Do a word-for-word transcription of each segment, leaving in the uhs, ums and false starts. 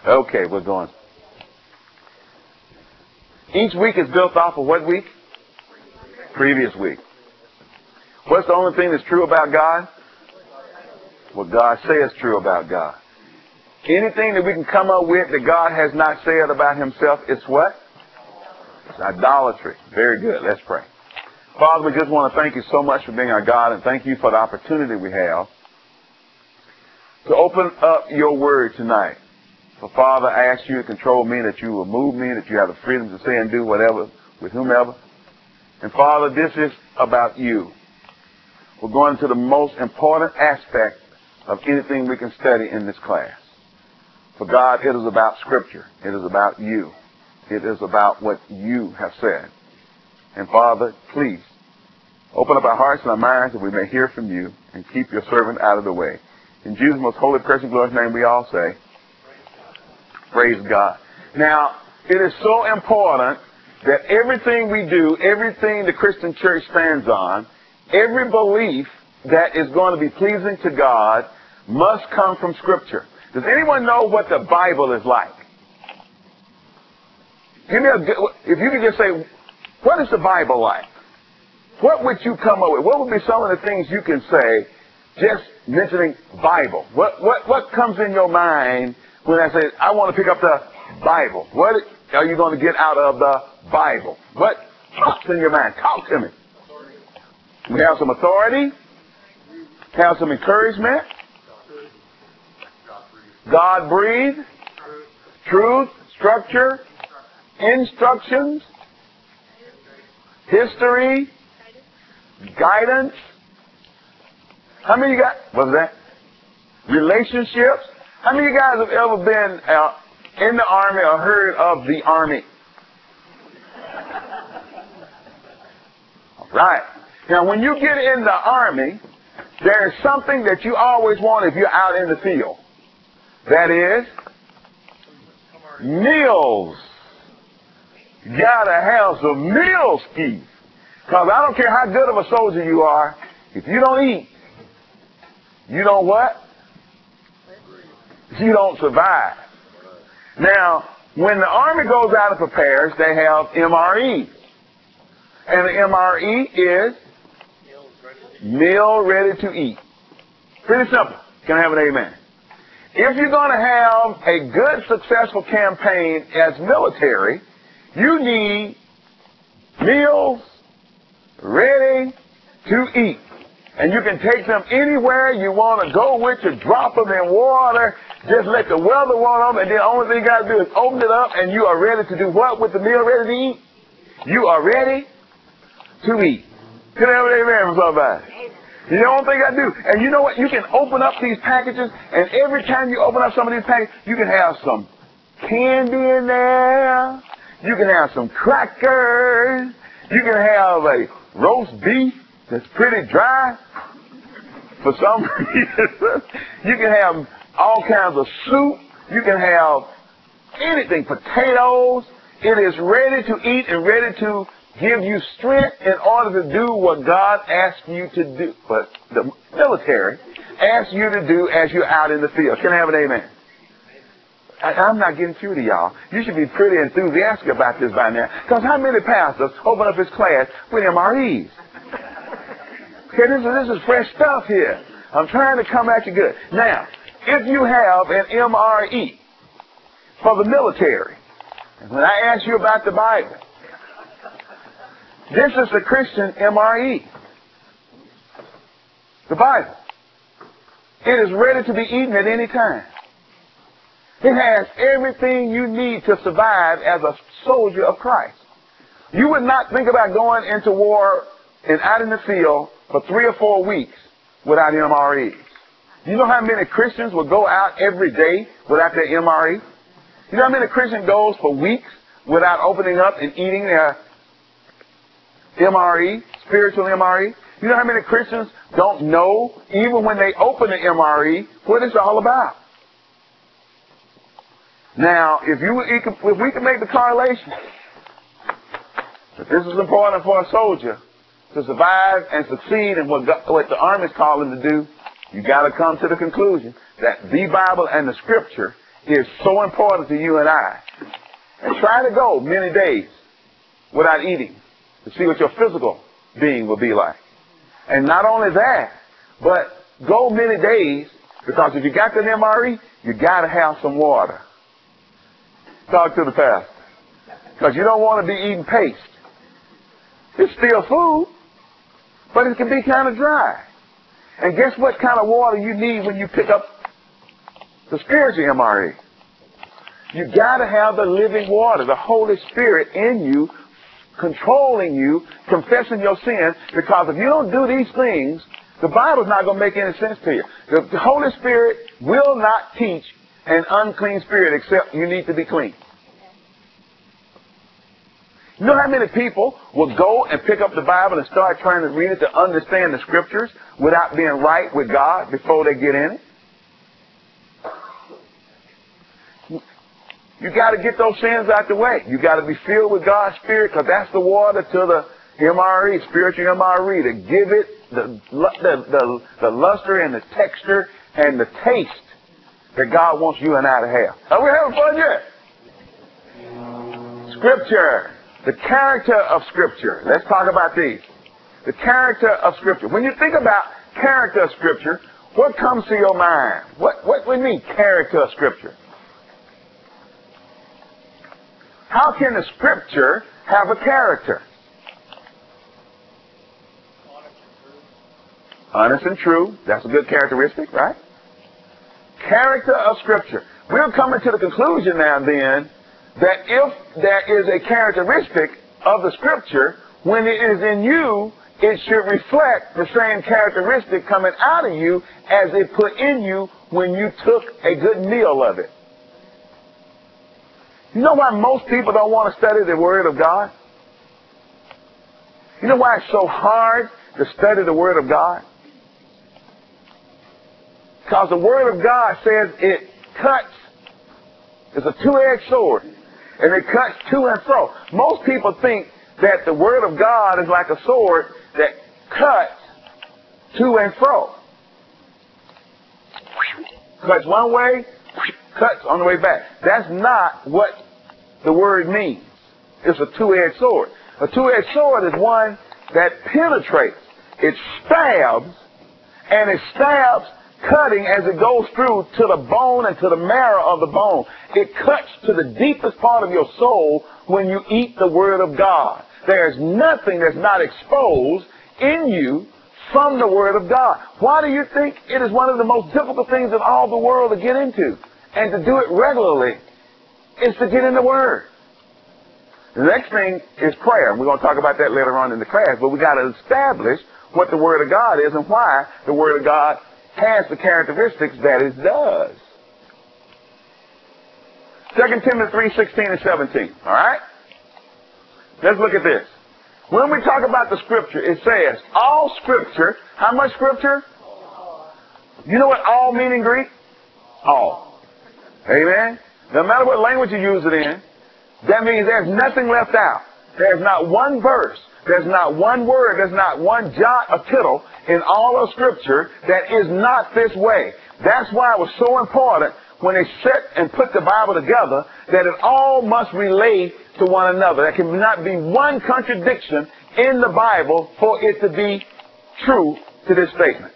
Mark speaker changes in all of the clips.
Speaker 1: Okay, we're going. Each week is built off of what week? Previous week. What's the only thing that's true about God? What God says true about God. Anything that we can come up with that God has not said about himself, it's what? It's idolatry. Very good. Let's pray. Father, we just want to thank you so much for being our God, and thank you for the opportunity we have to open up your word tonight. So, Father, I ask you to control me, that you will move me, that you have the freedom to say and do whatever with whomever. And, Father, this is about you. We're going to the most important aspect of anything we can study in this class. For God, it is about Scripture. It is about you. It is about what you have said. And, Father, please, open up our hearts and our minds that we may hear from you and keep your servant out of the way. In Jesus' most holy, precious, glorious name, we all say, praise God. Now, it is so important that everything we do, everything the Christian church stands on, every belief that is going to be pleasing to God must come from Scripture. Does anyone know what the Bible is like? Give me a good, if you could just say, what is the Bible like? What would you come up with? What would be some of the things you can say just mentioning Bible? What what what comes in your mind when I say, I want to pick up the Bible? What are you going to get out of the Bible? What pops in your mind? Talk to me. We have some authority. Have some encouragement. God breathed. Truth. Structure. Instructions. History. Guidance. How many of you guys, what's that? Relationships. How many of you guys have ever been uh, in the Army or heard of the Army? All right. Now, when you get in the Army, there's something that you always want if you're out in the field. That is meals. You gotta have some meal skis. Because I don't care how good of a soldier you are, if you don't eat, you don't what? You don't survive. Now, when the Army goes out and prepares, they have M R Es. And the M R E is meal ready to eat. Pretty simple. Can I have an amen? If you're going to have a good, successful campaign as military, you need meals ready to eat. And you can take them anywhere you want to go with you, drop them in water, just let the weather warm them, and then the only thing you got to do is open it up, and you are ready to do what with the meal ready to eat? You are ready to eat. Can I have an amen from somebody? You know what I do? And you know what? You can open up these packages, and every time you open up some of these packages, you can have some candy in there. You can have some crackers. You can have a roast beef that's pretty dry for some reason. You can have all kinds of soup. You can have anything, potatoes. It is ready to eat and ready to give you strength in order to do what God asks you to do. But the military asks you to do as you're out in the field. Can I have an amen? I, I'm not getting through to y'all. You should be pretty enthusiastic about this by now. Because how many pastors open up his class with M R Es? Okay, this is, this is fresh stuff here. I'm trying to come at you good. Now, if you have an M R E for the military, and when I ask you about the Bible, this is the Christian M R E. The Bible. It is ready to be eaten at any time. It has everything you need to survive as a soldier of Christ. You would not think about going into war and out in the field for three or four weeks without M R Es. You know how many Christians will go out every day without their M R E? You know how many Christians goes for weeks without opening up and eating their M R E, spiritual M R E? You know how many Christians don't know, even when they open the M R E, what it's all about? Now, if you if we can make the correlation that this is important for a soldier to survive and succeed in what, God, what the Army is calling to do, you got to come to the conclusion that the Bible and the Scripture is so important to you and I. And try to go many days without eating to see what your physical being will be like. And not only that, but go many days, because if you got the M R E, you got to have some water. Talk to the pastor. Because you don't want to be eating paste. It's still food, but it can be kind of dry. And guess what kind of water you need when you pick up the spiritual M R E? You got to have the living water, the Holy Spirit in you, controlling you, confessing your sin, because if you don't do these things, the Bible's not going to make any sense to you. The, the Holy Spirit will not teach an unclean spirit except you need to be clean. You know how many people will go and pick up the Bible and start trying to read it to understand the Scriptures without being right with God before they get in it? You got to get those sins out the way. You got to be filled with God's Spirit, because that's the water to the M R E, spiritual M R E, to give it the, the, the, the luster and the texture and the taste that God wants you and I to have. Are we having fun yet? Scripture. The character of Scripture. Let's talk about these. The character of Scripture. When you think about character of Scripture, what comes to your mind? What, what do you mean, character of Scripture? How can the Scripture have a character? Honest and true. That's a good characteristic, right? Character of Scripture. We're coming to the conclusion now then that if there is a characteristic of the Scripture, when it is in you, it should reflect the same characteristic coming out of you as it put in you when you took a good meal of it. You know why most people don't want to study the Word of God? You know why it's so hard to study the Word of God? Because the Word of God says it cuts. It's a two-edged sword. And it cuts to and fro. Most people think that the Word of God is like a sword that cuts to and fro. Cuts one way, cuts on the way back. That's not what the word means. It's a two-edged sword. A two-edged sword is one that penetrates. It stabs, and it stabs cutting as it goes through to the bone and to the marrow of the bone. It cuts to the deepest part of your soul when you eat the Word of God. There's nothing that's not exposed in you from the Word of God. Why do you think it is one of the most difficult things in all the world to get into? And to do it regularly is to get in the Word. The next thing is prayer. We're going to talk about that later on in the class, but we got to establish what the Word of God is and why the Word of God has the characteristics that it does. Second Timothy three, sixteen and seventeen. All right? Let's look at this. When we talk about the Scripture, it says, all Scripture, how much Scripture? You know what all mean in Greek? All. Amen? No matter what language you use it in, that means there's nothing left out. There's not one verse. There's not one word. There's not one jot or tittle in all of Scripture that is not this way. That's why it was so important when they set and put the Bible together that it all must relate to one another. There cannot be one contradiction in the Bible for it to be true to this statement.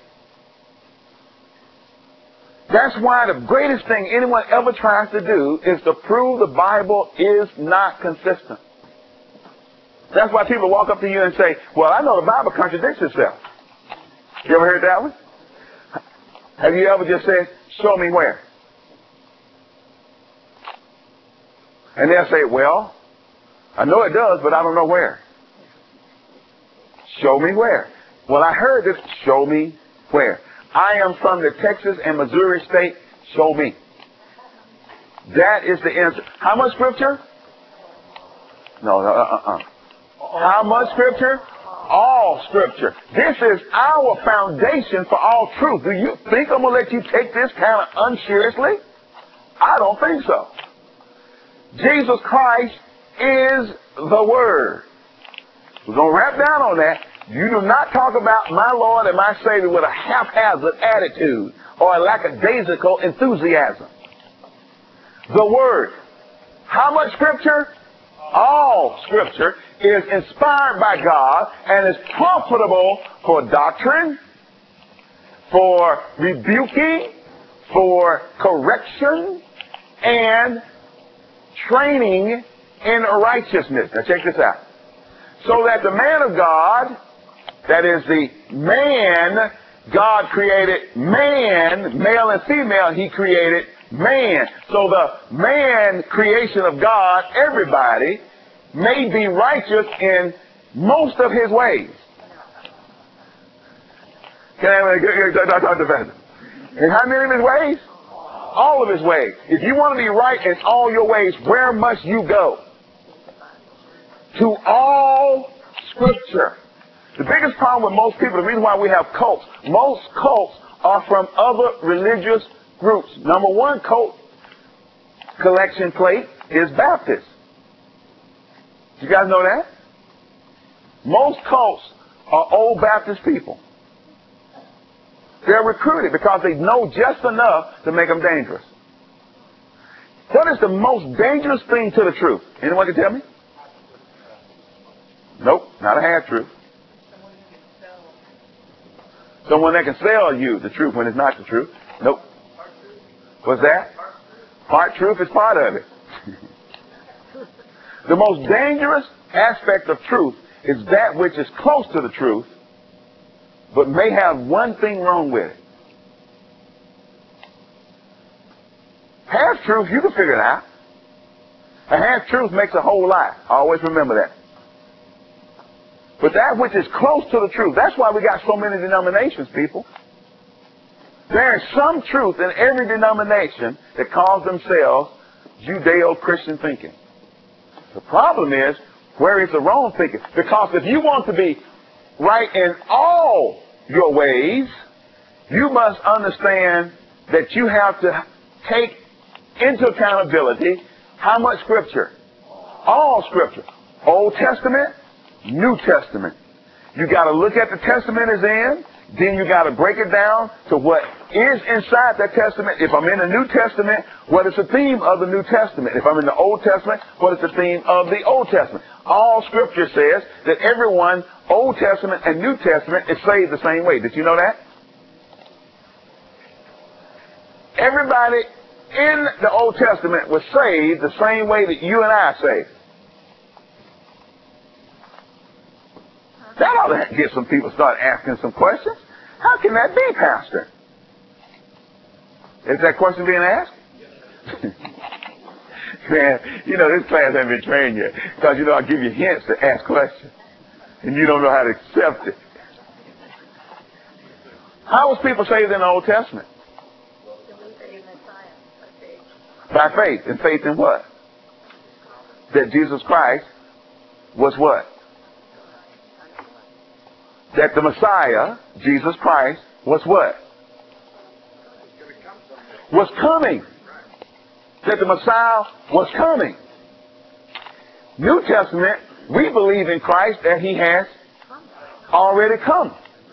Speaker 1: That's why the greatest thing anyone ever tries to do is to prove the Bible is not consistent. That's why people walk up to you and say, well, I know the Bible contradicts itself. You ever heard that one? Have you ever just said, show me where? And they'll say, well, I know it does, but I don't know where. Show me where. Well, I heard this. Show me where. I am from the Texas and Missouri state. Show me. That is the answer. How much Scripture? No, no, uh-uh. How much Scripture? All Scripture. This is our foundation for all truth. Do you think I'm going to let you take this kind of unseriously? I don't think so. Jesus Christ is the Word. We're going to wrap down on that. You do not talk about my Lord and my Savior with a haphazard attitude or a lackadaisical enthusiasm. The Word. How much Scripture? All Scripture is inspired by God and is profitable for doctrine, for rebuking, for correction, and training in righteousness. Now check this out. So that the man of God, that is the man, God created man, male and female, he created man. So the man creation of God, everybody, may be righteous in most of his ways. Can I talk to that? In how many of his ways? All of his ways. If you want to be right in all your ways, where must you go? To all Scripture. The biggest problem with most people, the reason why we have cults, most cults are from other religious groups. Number one cult collection plate is Baptist. You guys know that? Most cults are old Baptist people. They're recruited because they know just enough to make them dangerous. What is the most dangerous thing to the truth? Anyone can tell me? Nope, not a half truth. Someone that can sell you the truth when it's not the truth. Nope. What's that? Part truth is part of it. The most dangerous aspect of truth is that which is close to the truth, but may have one thing wrong with it. Half truth, you can figure it out. A half truth makes a whole lie. Always remember that. But that which is close to the truth, that's why we got so many denominations, people. There is some truth in every denomination that calls themselves Judeo-Christian thinking. The problem is, where is the wrong thinking? Because if you want to be right in all your ways, you must understand that you have to take into accountability how much Scripture? All Scripture. Old Testament, New Testament. You got to look at the Testament as in, then you got to break it down to what is inside that Testament. If I'm in the New Testament, what is the theme of the New Testament? If I'm in the Old Testament, what is the theme of the Old Testament? All Scripture says that everyone, Old Testament and New Testament, is saved the same way. Did you know that? Everybody in the Old Testament was saved the same way that you and I are saved. That ought to get some people start asking some questions. How can that be, Pastor? Is that question being asked? Man, you know, this class hasn't been trained yet. Because, you know, I give you hints to ask questions. And you don't know how to accept it. How was people saved in the Old Testament? By faith. And faith in what? That Jesus Christ was what? That the Messiah, Jesus Christ, was what? Was coming. That the Messiah was coming. New Testament, we believe in Christ that He has already come.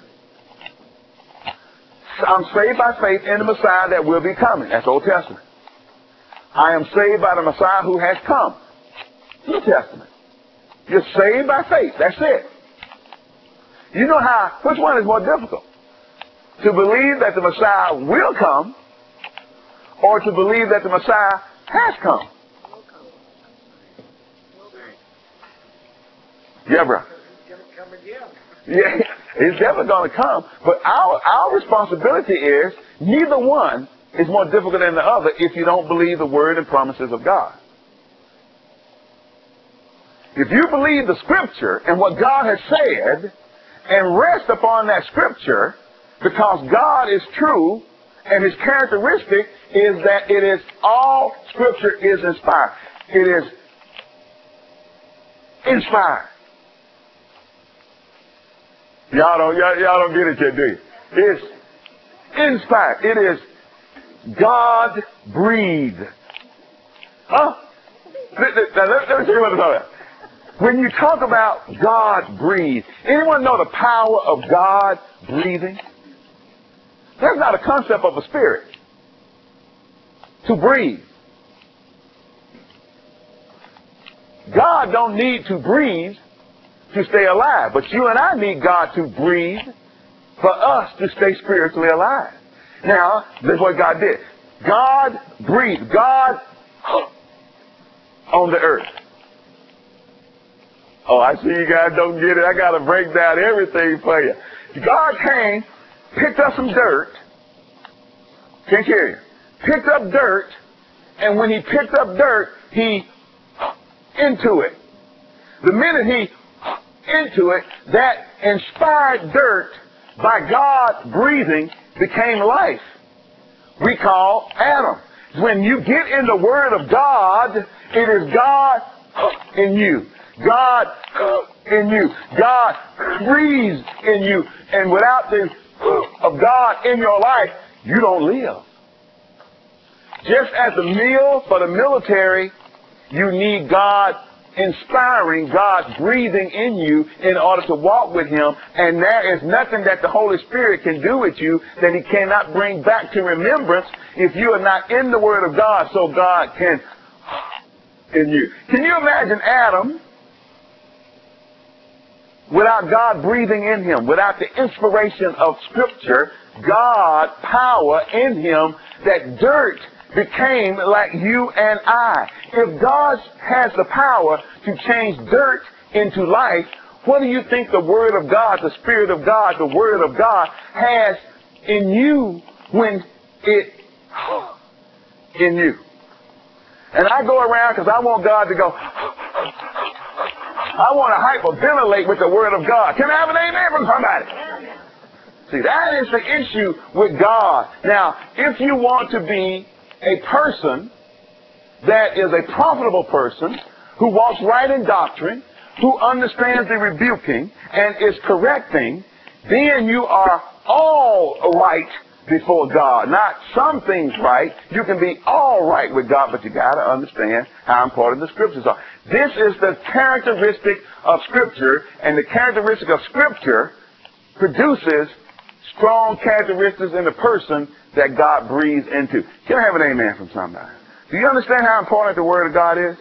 Speaker 1: I'm saved by faith in the Messiah that will be coming. That's Old Testament. I am saved by the Messiah who has come. New Testament. You're saved by faith. That's it. You know how, which one is more difficult? To believe that the Messiah will come, or to believe that the Messiah has come? Yeah, bro. Yeah, it's definitely going to come. But our, our responsibility is, neither one is more difficult than the other if you don't believe the word and promises of God. If you believe the Scripture and what God has said, and rest upon that Scripture, because God is true, and His characteristic is that it is all Scripture is inspired. It is inspired. Y'all don't, y'all, y'all don't get it yet, do you? It's inspired. It is God-breathed. Huh? Let, let, let, let me tell you what I'm talking about. When you talk about God breathe, anyone know the power of God breathing? That's not a concept of a spirit. To breathe. God don't need to breathe to stay alive, but you and I need God to breathe for us to stay spiritually alive. Now, this is what God did. God breathed. God on the earth. Oh, I see you guys don't get it. I got to break down everything for you. God came, picked up some dirt. Can't hear you. Picked up dirt, and when he picked up dirt, he into it. The minute he into it, that inspired dirt by God breathing became life. We call Adam. When you get in the Word of God, it is God in you. God in you. God breathes in you. And without the of God in your life, you don't live. Just as the meal for the military, you need God inspiring, God breathing in you in order to walk with Him. And there is nothing that the Holy Spirit can do with you that He cannot bring back to remembrance if you are not in the Word of God, so God can in you. Can you imagine Adam without God breathing in him, without the inspiration of Scripture, God power in him, that dirt became like you and I. If God has the power to change dirt into life, what do you think the Word of God, the Spirit of God, the Word of God has in you when it in you? And I go around because I want God to go, I want to hyperventilate with the Word of God. Can I have an amen from somebody? See, that is the issue with God. Now, if you want to be a person that is a profitable person, who walks right in doctrine, who understands the rebuking and is correcting, then you are all right before God. Not some things right. You can be all right with God, but you got to understand how important the Scriptures are. This is the characteristic of Scripture, and the characteristic of Scripture produces strong characteristics in the person that God breathes into. Can I have an amen from somebody? Do you understand how important the Word of God is?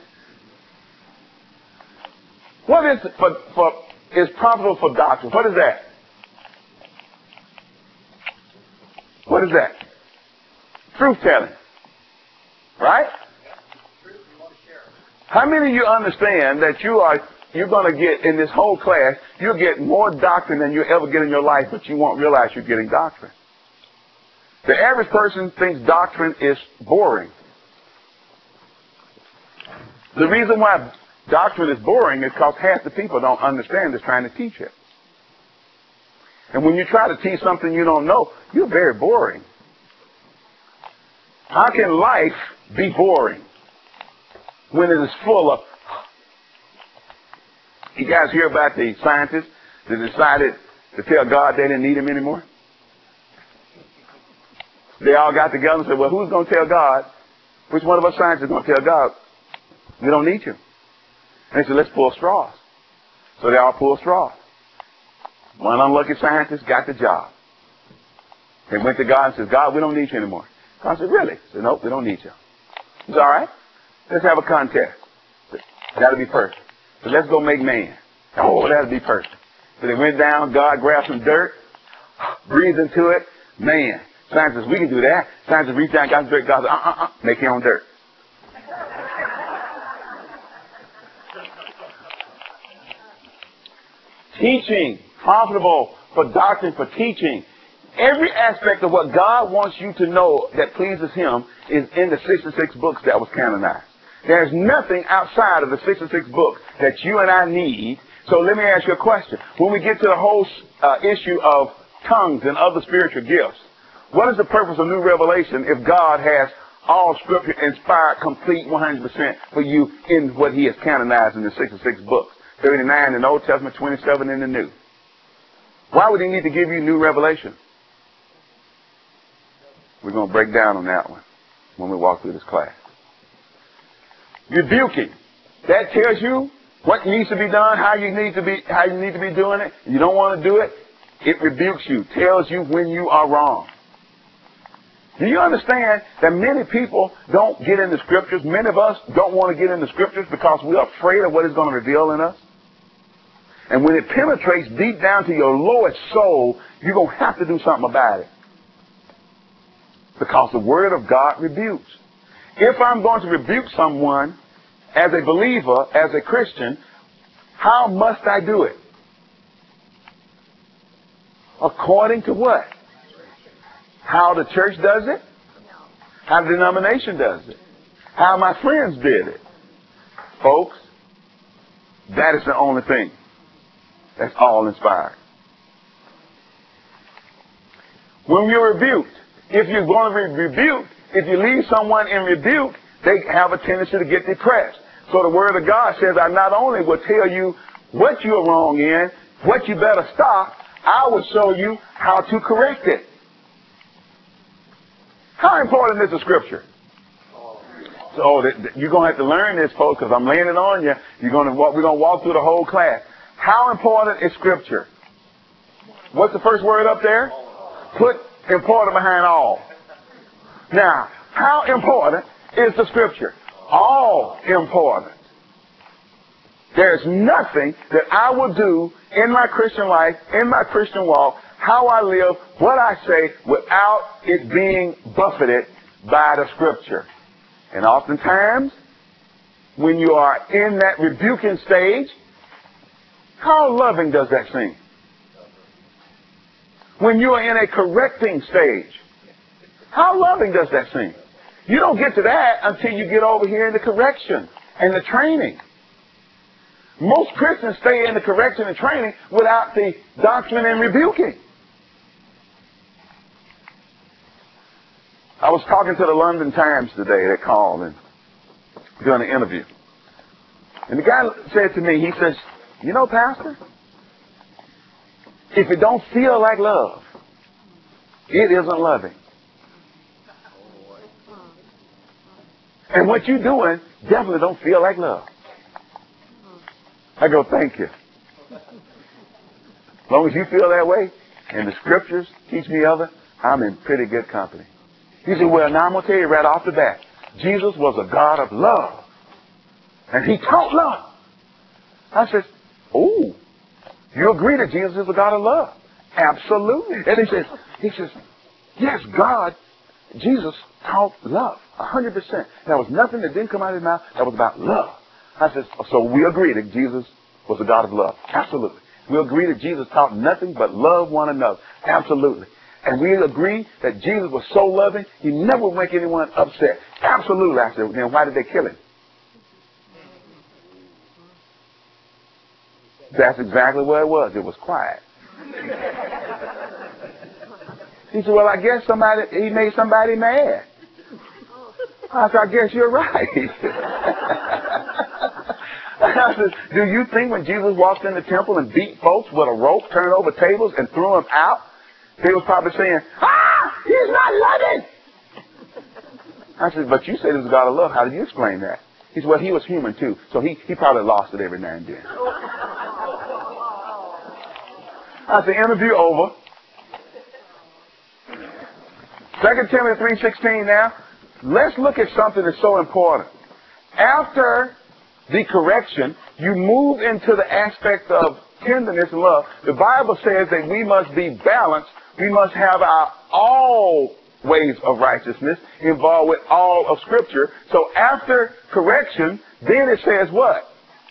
Speaker 1: What is for, for is profitable for doctrine? What is that? What is that? Truth telling. Right? How many of you understand that you are you're going to get in this whole class, you'll get more doctrine than you'll ever get in your life, but you won't realize you're getting doctrine. The average person thinks doctrine is boring. The reason why doctrine is boring is because half the people don't understand it's trying to teach it. And when you try to teach something you don't know, you're very boring. How can life be boring when it is full of... You guys hear about the scientists that decided to tell God they didn't need Him anymore? They all got together and said, well, who's going to tell God? Which one of us scientists is going to tell God, we don't need you? And they said, let's pull straws. So they all pulled straws. One unlucky scientist got the job. They went to God and said, God, we don't need you anymore. God said, really? He said, nope, we don't need you. He said, all right, let's have a contest. That'll be perfect. So let's go make man. Oh, that'll be perfect. So they went down, God grabbed some dirt, breathed into it, man. Scientists, we can do that. Scientists reached down, got some dirt, God said, uh-uh-uh, make your own dirt. Teaching, profitable for doctrine, for teaching. Every aspect of what God wants you to know that pleases Him is in the sixty-six books that was canonized. There's nothing outside of the sixty-six books that you and I need. So let me ask you a question. When we get to the whole uh, issue of tongues and other spiritual gifts, what is the purpose of new revelation if God has all Scripture inspired, complete, one hundred percent for you in what He has canonized in the sixty-six books? thirty-nine in the Old Testament, twenty-seven in the New. Why would He need to give you new revelation? We're going to break down on that one when we walk through this class. Rebuking. That tells you what needs to be done, how you need to be, how you need to be doing it. You don't want to do it. It rebukes you, tells you when you are wrong. Do you understand that many people don't get in the scriptures? Many of us don't want to get in the scriptures because we're afraid of what it's going to reveal in us. And when it penetrates deep down to your lowest soul, you're going to have to do something about it. Because the Word of God rebukes. If I'm going to rebuke someone as a believer, as a Christian, how must I do it? According to what? How the church does it? How the denomination does it? How my friends did it? Folks, that is the only thing. That's all inspired. When you're rebuked, if you're going to be rebuked, if you leave someone in rebuke, they have a tendency to get depressed. So the Word of God says, I not only will tell you what you're wrong in, what you better stop, I will show you how to correct it. How important is the Scripture? So you're going to have to learn this, folks, because I'm laying it on you. You're going to walk, we're going to walk through the whole class. How important is Scripture? What's the first word up there? Put important behind all. Now, how important is the Scripture? All important. There's nothing that I will do in my Christian life, in my Christian walk, how I live, what I say, without it being buffeted by the Scripture. And oftentimes, when you are in that rebuking stage, how loving does that seem? When you are in a correcting stage, how loving does that seem? You don't get to that until you get over here in the correction and the training. Most Christians stay in the correction and training without the doctrine and rebuking. I was talking to the London Times today. They called and doing an interview. And the guy said to me, he says, you know, Pastor, if it don't feel like love, it isn't loving. And what you're doing definitely don't feel like love. I go, thank you. As long as you feel that way, and the Scriptures teach me other, I'm in pretty good company. He said, well, now I'm going to tell you right off the bat, Jesus was a God of love. And He taught love. I said, oh, you agree that Jesus is a God of love? Absolutely. And he says, he says, yes, God, Jesus taught love, a hundred percent. There was nothing that didn't come out of his mouth that was about love. I said, so we agree that Jesus was a God of love. Absolutely. We agree that Jesus taught nothing but love one another. Absolutely. And we agree that Jesus was so loving, He never would make anyone upset. Absolutely. I said, then why did they kill Him? That's exactly what it was. It was quiet. He said, well, I guess somebody, He made somebody mad. I said, I guess you're right. I said, do you think when Jesus walked in the temple and beat folks with a rope, turned over tables, and threw them out, they was probably saying, ah, He's not loving. I said, but you said He was a God of love. How did you explain that? He said, well, He was human too, so he, he probably lost it every now and then. I said, interview over. Second Timothy three sixteen now. Let's look at something that's so important. After the correction, you move into the aspect of tenderness and love. The Bible says that we must be balanced. We must have our all ways of righteousness involved with all of Scripture. So after correction, then it says what?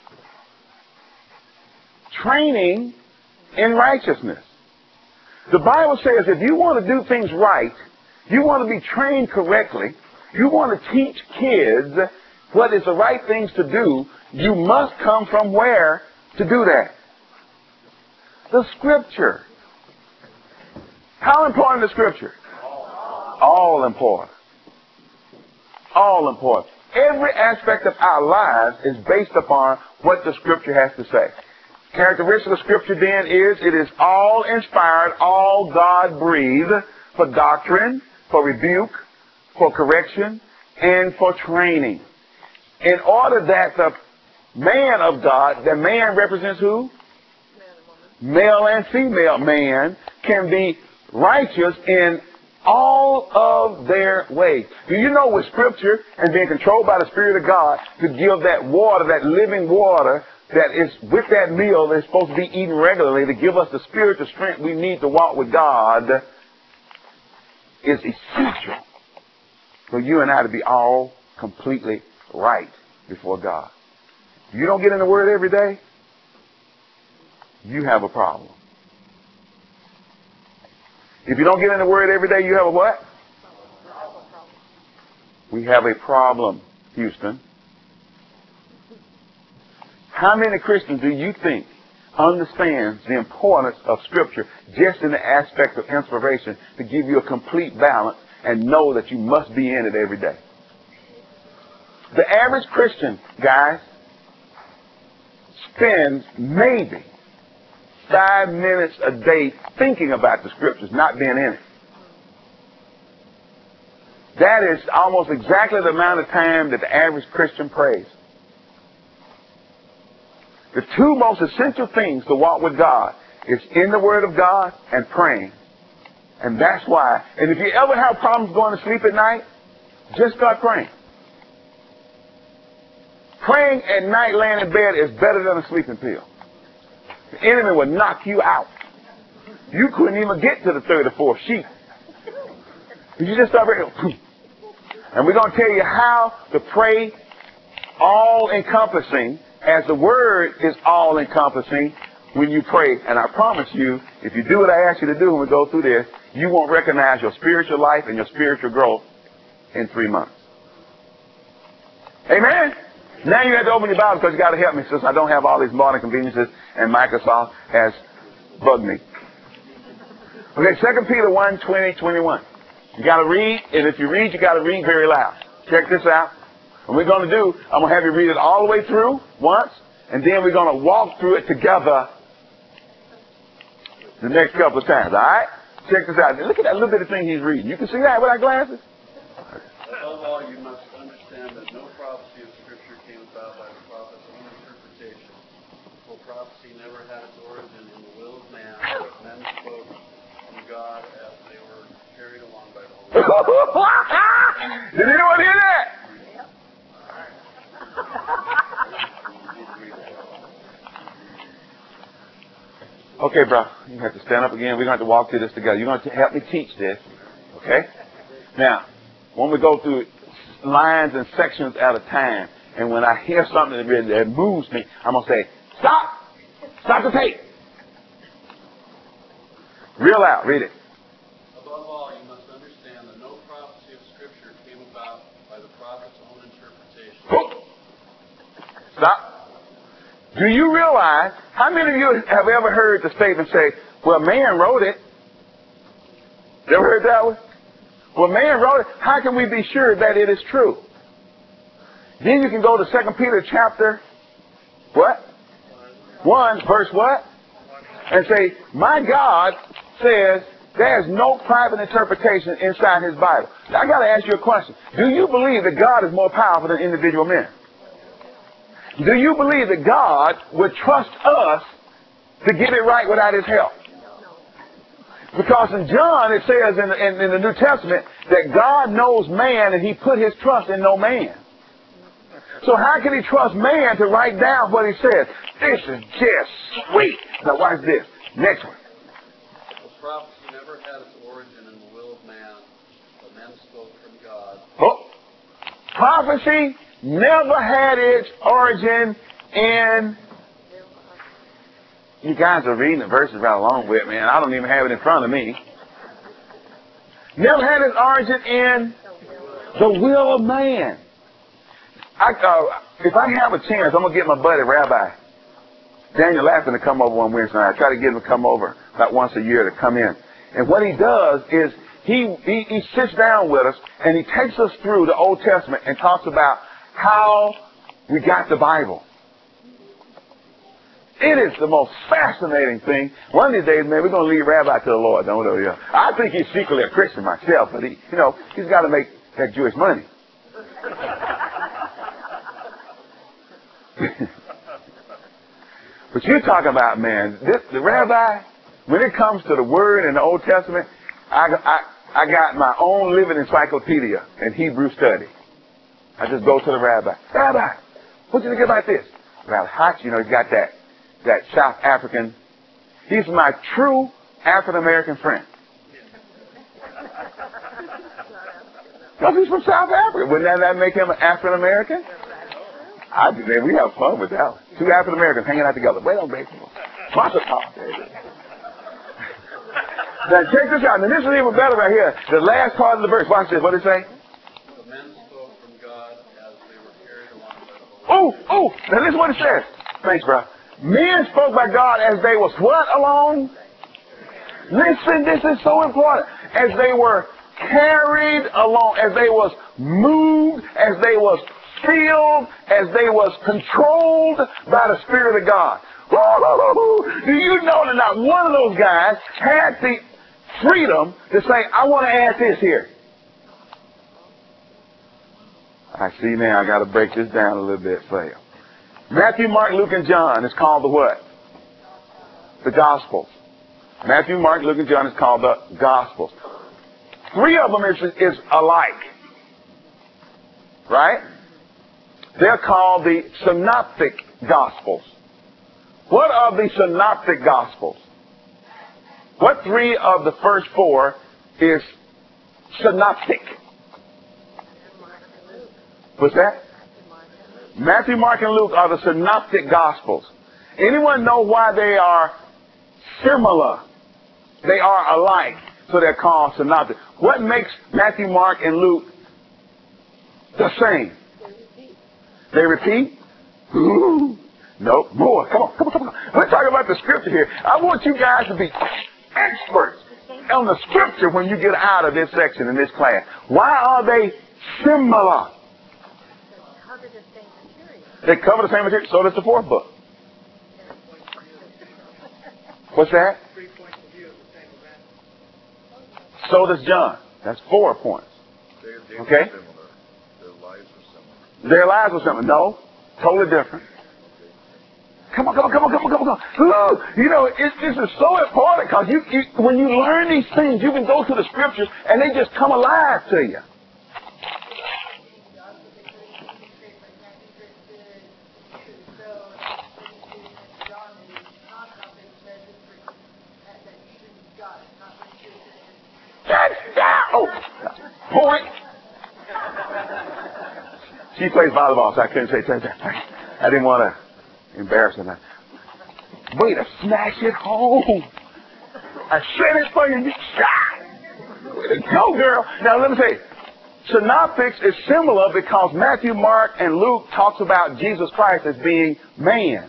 Speaker 1: Training in righteousness. The Bible says if you want to do things right, you want to be trained correctly, you want to teach kids what is the right things to do, you must come from where to do that? The Scripture. How important is Scripture? All important. All important. Every aspect of our lives is based upon what the Scripture has to say. Characteristic of Scripture then is it is all inspired, all God-breathed for doctrine, for rebuke, for correction, and for training. In order that the man of God, the man represents who? Male and female man can be righteous in all of their ways. Do you know with Scripture and being controlled by the Spirit of God to give that water, that living water that is with that meal that's supposed to be eaten regularly to give us the spiritual strength we need to walk with God is essential for you and I to be all completely right before God. If you don't get in the Word every day, you have a problem. If you don't get in the Word every day, you have a what? We have a problem, Houston. How many Christians do you think understands the importance of Scripture just in the aspect of inspiration to give you a complete balance and know that you must be in it every day? The average Christian, guys, spends maybe five minutes a day thinking about the Scriptures, not being in it. That is almost exactly the amount of time that the average Christian prays. The two most essential things to walk with God is in the Word of God and praying. And that's why, and if you ever have problems going to sleep at night, just start praying. Praying at night laying in bed is better than a sleeping pill. The enemy will knock you out. You couldn't even get to the third or fourth sheet. You just start praying. And we're going to tell you how to pray all-encompassing, as the Word is all-encompassing when you pray. And I promise you, if you do what I ask you to do when we go through this, you won't recognize your spiritual life and your spiritual growth in three months. Amen? Now you have to open your Bible because you got to help me since I don't have all these modern conveniences and Microsoft has bugged me. Okay, Second Peter one, twenty, twenty-one. You got to read, and if you read, you got to read very loud. Check this out. What we're going to do, I'm going to have you read it all the way through once, and then we're going to walk through it together the next couple of times, all right? Check this out. Look at that little bit of thing he's reading. You can see that with our glasses?
Speaker 2: Above all, you must understand that no prophecy of Scripture came about by the prophet's own interpretation. For prophecy never had its origin in the will of man, but men spoke from God as they were carried along by the Holy Spirit.
Speaker 1: Did anyone hear that? Okay, bro. You have to stand up again. We're going to have to walk through this together. You're going to help me teach this. Okay? Now, when we go through lines and sections at a time, and when I hear something that, really, that moves me, I'm going to say, stop! Stop the tape! Real loud. Read it.
Speaker 2: Above all, you must understand that no prophecy of Scripture came about by the prophet's own interpretation.
Speaker 1: Oh. Stop. Do you realize, how many of you have ever heard the statement say, well, man wrote it? You ever heard that one? Well, man wrote it. How can we be sure that it is true? Then you can go to Second Peter chapter, what? One, verse what? And say, my God says there's no private interpretation inside His Bible. Now, I got to ask you a question. Do you believe that God is more powerful than individual men? Do you believe that God would trust us to get it right without His help? Because in John it says in, in, in the New Testament that God knows man and He put His trust in no man. So how can He trust man to write down what He says? This is just sweet. Now watch this. Next one.
Speaker 2: The prophecy never had its origin in the will of man, but men spoke from God.
Speaker 1: Oh. Prophecy never had its origin in... You guys are reading the verses right along with me, and I don't even have it in front of me. Never had its origin in the will of man. I, uh, if I have a chance, I'm going to get my buddy Rabbi Daniel Lappin to come over one Wednesday night. I try to get him to come over about once a year to come in. And what he does is he, he, he sits down with us and he takes us through the Old Testament and talks about how we got the Bible. It is the most fascinating thing. One of these days, man, we're going to leave Rabbi to the Lord, don't we? Yeah. I think he's secretly a Christian myself, but he, you know, he's got to make that Jewish money. But you're talking about, man, this, the Rabbi, when it comes to the Word in the Old Testament, I, I, I got my own living encyclopedia in Hebrew study. I just go to the rabbi. Rabbi, what do you think about this? Rabbi Hotch, you know, he's got that, that South African. He's my true African American friend. Because he's from South Africa. Wouldn't that, that make him an African American? I man, we have fun with that one. Two African Americans hanging out together. Wait on, baby. Sponsor talk. Now check this out. Now this is even better right here. The last part of the verse. Watch this. What did it say?
Speaker 2: The men spoke from God as they were carried along by the Holy Spirit.
Speaker 1: Oh, oh. Now this is what it says. Thanks, bro. Men spoke by God as they was what along? Listen, this is so important. As they were carried along, as they was moved, as they was filled, as they was controlled by the Spirit of God. Do you know that not one of those guys had the freedom to say, I want to add this here? I see now, I got to break this down a little bit for you. Matthew, Mark, Luke, and John is called the what? The Gospels. Matthew, Mark, Luke, and John is called the Gospels. Three of them is, is alike. Right? They're called the Synoptic Gospels. What are the Synoptic Gospels? What three of the first four is synoptic? What's that? Matthew, Mark, and Luke are the Synoptic Gospels. Anyone know why they are similar? They are alike, so they're called synoptic. What makes Matthew, Mark, and Luke the same? They repeat? Ooh. Nope. More. Come on, come on, come on. We're talking about the scripture here. I want you guys to be experts on the scripture when you get out of this section in this class. Why are they similar? They cover the same material. So does the fourth book. What's that? So does John. That's four points. Okay?
Speaker 2: Their lives were similar.
Speaker 1: Their lives were similar. No. Totally different. Come on, come on, come on, come on, come on, come on. Ooh, you know, it, this is so important because you, you, when you learn these things, you can go to the scriptures and they just come alive to you. Oh, point. She plays volleyball, so I couldn't say that. I didn't want to embarrass her. Way to smash it home. I said it for you. You shot. Way to go, girl. Now, let me say, Synoptics is similar because Matthew, Mark, and Luke talks about Jesus Christ as being man.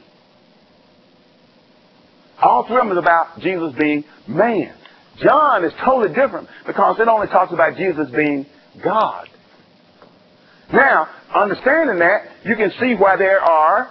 Speaker 1: All three of them is about Jesus being man. John is totally different because it only talks about Jesus being God. Now, understanding that, you can see why there are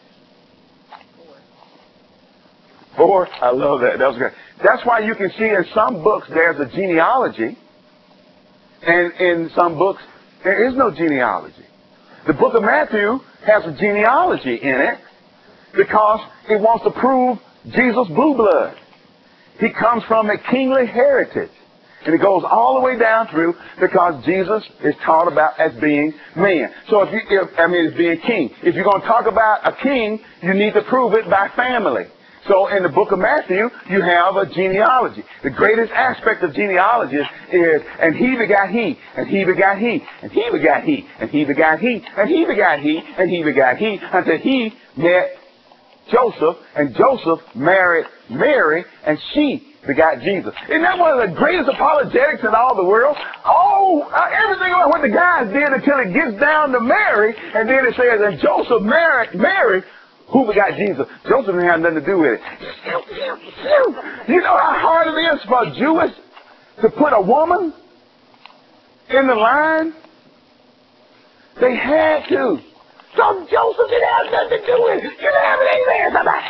Speaker 1: four. I love that. That was good. That's why you can see in some books there's a genealogy, and in some books there is no genealogy. The book of Matthew has a genealogy in it because it wants to prove Jesus' blue blood. He comes from a kingly heritage. And it goes all the way down through because Jesus is taught about as being man. So if you, if, I mean, as being king. If you're going to talk about a king, you need to prove it by family. So in the book of Matthew, you have a genealogy. The greatest aspect of genealogy is, is and he begot he, and he begot he, and he begot he, and he begot he, and he begot he, and he begot he, until he met Joseph, and Joseph married Mary, and she begot Jesus. Isn't that one of the greatest apologetics in all the world? Oh, uh, everything about what the guys did until it gets down to Mary, and then it says, and Joseph married Mary, who begot Jesus. Joseph didn't have nothing to do with it. You know how hard it is for Jewish to put a woman in the line? They had to. So Joseph didn't have nothing to do with it. You didn't have anything there,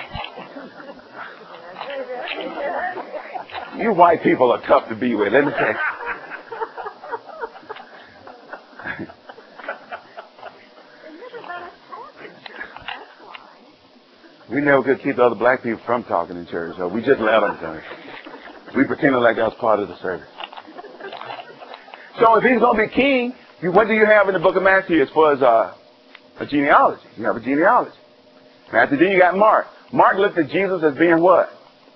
Speaker 1: somebody. You white people are tough to be with, let me say. We never could keep the other black people from talking in church, so we just let them talk. We pretended like that was part of the service. So if he's going to be king, you, what do you have in the book of Matthew as far as uh, a genealogy? You have a genealogy. Matthew, then you got Mark. Mark looked at Jesus as being what?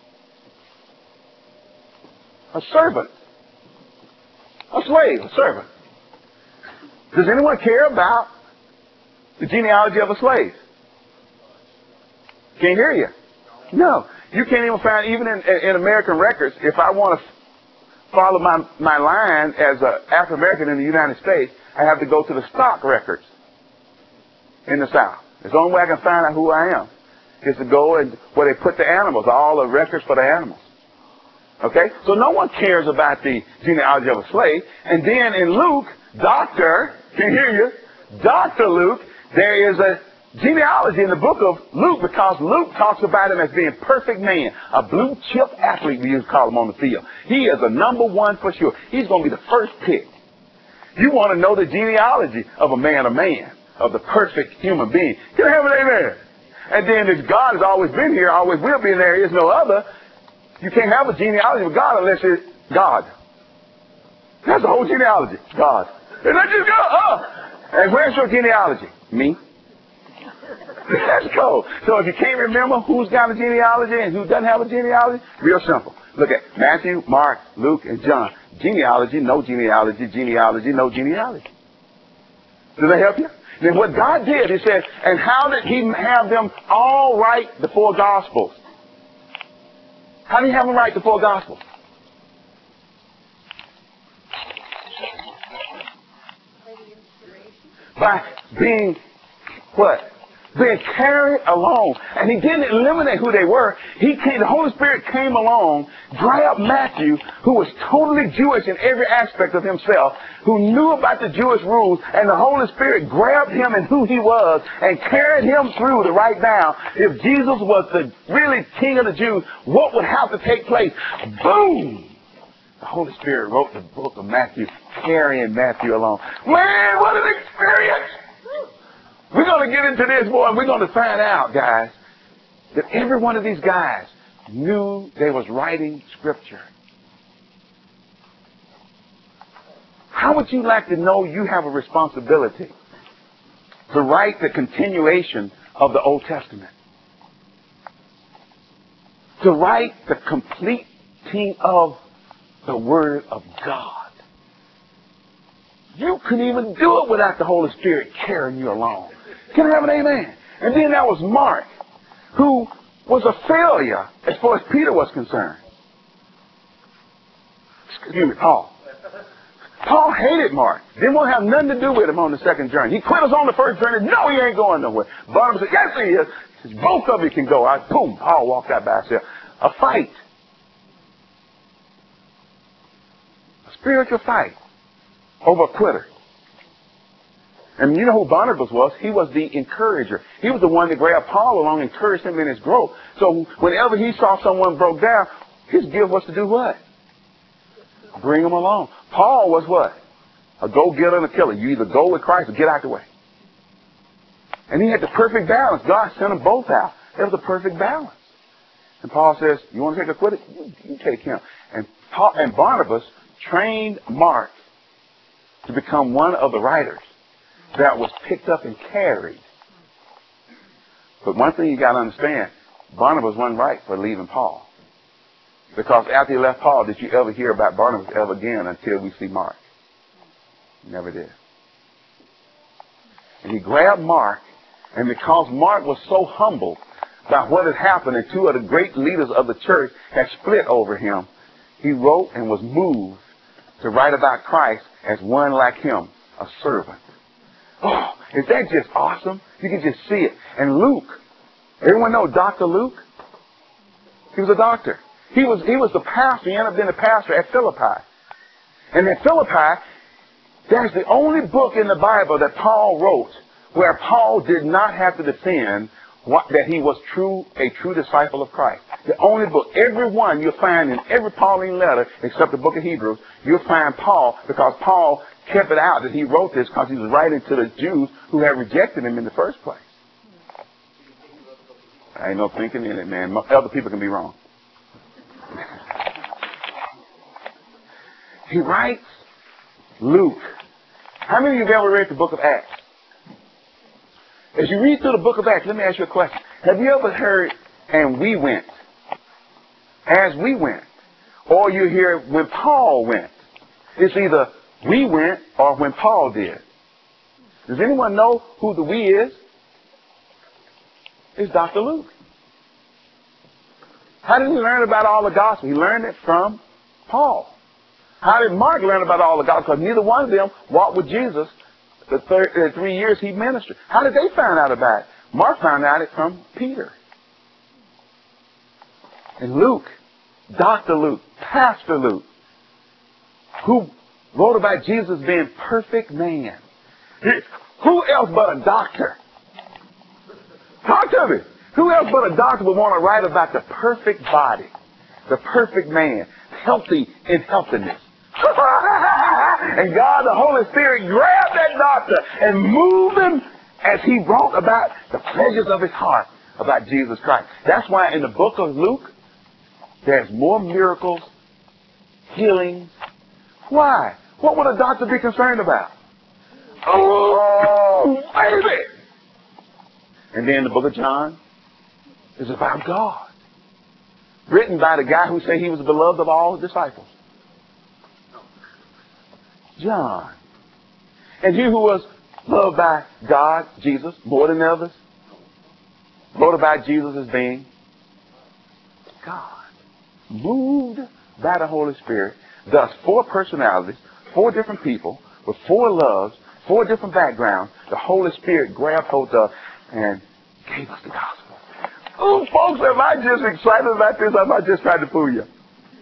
Speaker 1: A servant. A slave, a servant. Does anyone care about the genealogy of a slave? Can't hear you. No. You can't even find, even in, in American records, if I want to follow my, my line as an African American in the United States, I have to go to the stock records in the South. It's the only way I can find out who I am is to go and where they put the animals, all the records for the animals. Okay? So no one cares about the genealogy of a slave. And then in Luke, Doctor, can hear you, Doctor Luke, there is a genealogy in the book of Luke because Luke talks about him as being perfect man, a blue chip athlete, we used to call him on the field. He is a number one for sure. He's going to be the first pick. You want to know the genealogy of a man, a man, of the perfect human being. Can I have an amen? And then if God has always been here, always will be, and there is no other, you can't have a genealogy of God unless it's God. That's the whole genealogy. God. And that's just God. Oh. And where's your genealogy? Me. Let's go. So if you can't remember who's got a genealogy and who doesn't have a genealogy, real simple. Look at Matthew, Mark, Luke, and John. Genealogy, no genealogy, genealogy, no genealogy. Does that help you? Then what God did, he said, and how did he have them all write the four Gospels? How did he have them write the four Gospels? By being, what? Being carried along. And he didn't eliminate who they were. He came, the Holy Spirit came along, grabbed Matthew, who was totally Jewish in every aspect of himself, who knew about the Jewish rules, and the Holy Spirit grabbed him and who he was and carried him through to write down if Jesus was the really king of the Jews, what would have to take place. Boom! The Holy Spirit wrote the book of Matthew, carrying Matthew along. Man, what an experience! We're going to get into this, boy, and we're going to find out, guys, that every one of these guys knew they was writing Scripture. How would you like to know you have a responsibility to write the continuation of the Old Testament? To write the completing of the Word of God. You couldn't even do it without the Holy Spirit carrying you along. Can I have an amen? And then there was Mark, who was a failure as far as Peter was concerned. Excuse me, Paul. Paul hated Mark. Didn't want to have nothing to do with him on the second journey. He quit us on the first journey. No, he ain't going nowhere. Barnabas said, yes, he is. He says, both of you can go. I, boom, Paul walked out by himself. A fight. A spiritual fight over a quitter. And you know who Barnabas was? He was the encourager. He was the one that grabbed Paul along and encouraged him in his growth. So whenever he saw someone broke down, his gift was to do what? Bring them along. Paul was what? A go-getter and a killer. You either go with Christ or get out the way. And he had the perfect balance. God sent them both out. There was a perfect balance. And Paul says, you want to take a quitter? You, you take him. And Paul and Barnabas trained Mark to become one of the writers that was picked up and carried. But one thing you got to understand, Barnabas wasn't right for leaving Paul. Because after he left Paul, did you ever hear about Barnabas ever again until we see Mark? You never did. And he grabbed Mark, and because Mark was so humbled by what had happened, and two of the great leaders of the church had split over him, he wrote and was moved to write about Christ as one like him, a servant. Oh, is that just awesome? You can just see it. And Luke, everyone know Doctor Luke? He was a doctor. He was, he was the pastor. He ended up being the pastor at Philippi. And at Philippi, there's the only book in the Bible that Paul wrote where Paul did not have to defend what, that he was true, a true disciple of Christ. The only book, every one you'll find in every Pauline letter, except the book of Hebrews, you'll find Paul, because Paul kept it out that he wrote this because he was writing to the Jews who had rejected him in the first place. I ain't no thinking in it, man. Other people can be wrong. He writes Luke. How many of you have ever read the book of Acts? As you read through the book of Acts, let me ask you a question. Have you ever heard, and we went? As we went. Or you hear when Paul went. It's either we went or when Paul did. Does anyone know who the we is? It's Doctor Luke. How did he learn about all the gospel? He learned it from Paul. How did Mark learn about all the gospel? Because neither one of them walked with Jesus the, thir- the three years he ministered. How did they find out about it? Mark found out it from Peter. And Luke, Doctor Luke, Pastor Luke, who wrote about Jesus being perfect man. Who else but a doctor? Talk to me. Who else but a doctor would want to write about the perfect body, the perfect man, healthy in healthiness? And God, the Holy Spirit, grabbed that doctor and moved him as he wrote about the pleasures of his heart about Jesus Christ. That's why in the book of Luke, there's more miracles, healings. Why? What would a doctor be concerned about? Oh, baby! And then the book of John is about God. Written by the guy who said he was beloved of all his disciples. John. And he who was loved by God, Jesus, more than others, wrote about Jesus as being God. Moved by the Holy Spirit. Thus, four personalities, four different people, with four loves, four different backgrounds, the Holy Spirit grabbed hold of and gave us the gospel. Oh, folks, am I just excited about this? Or am I just trying to fool you?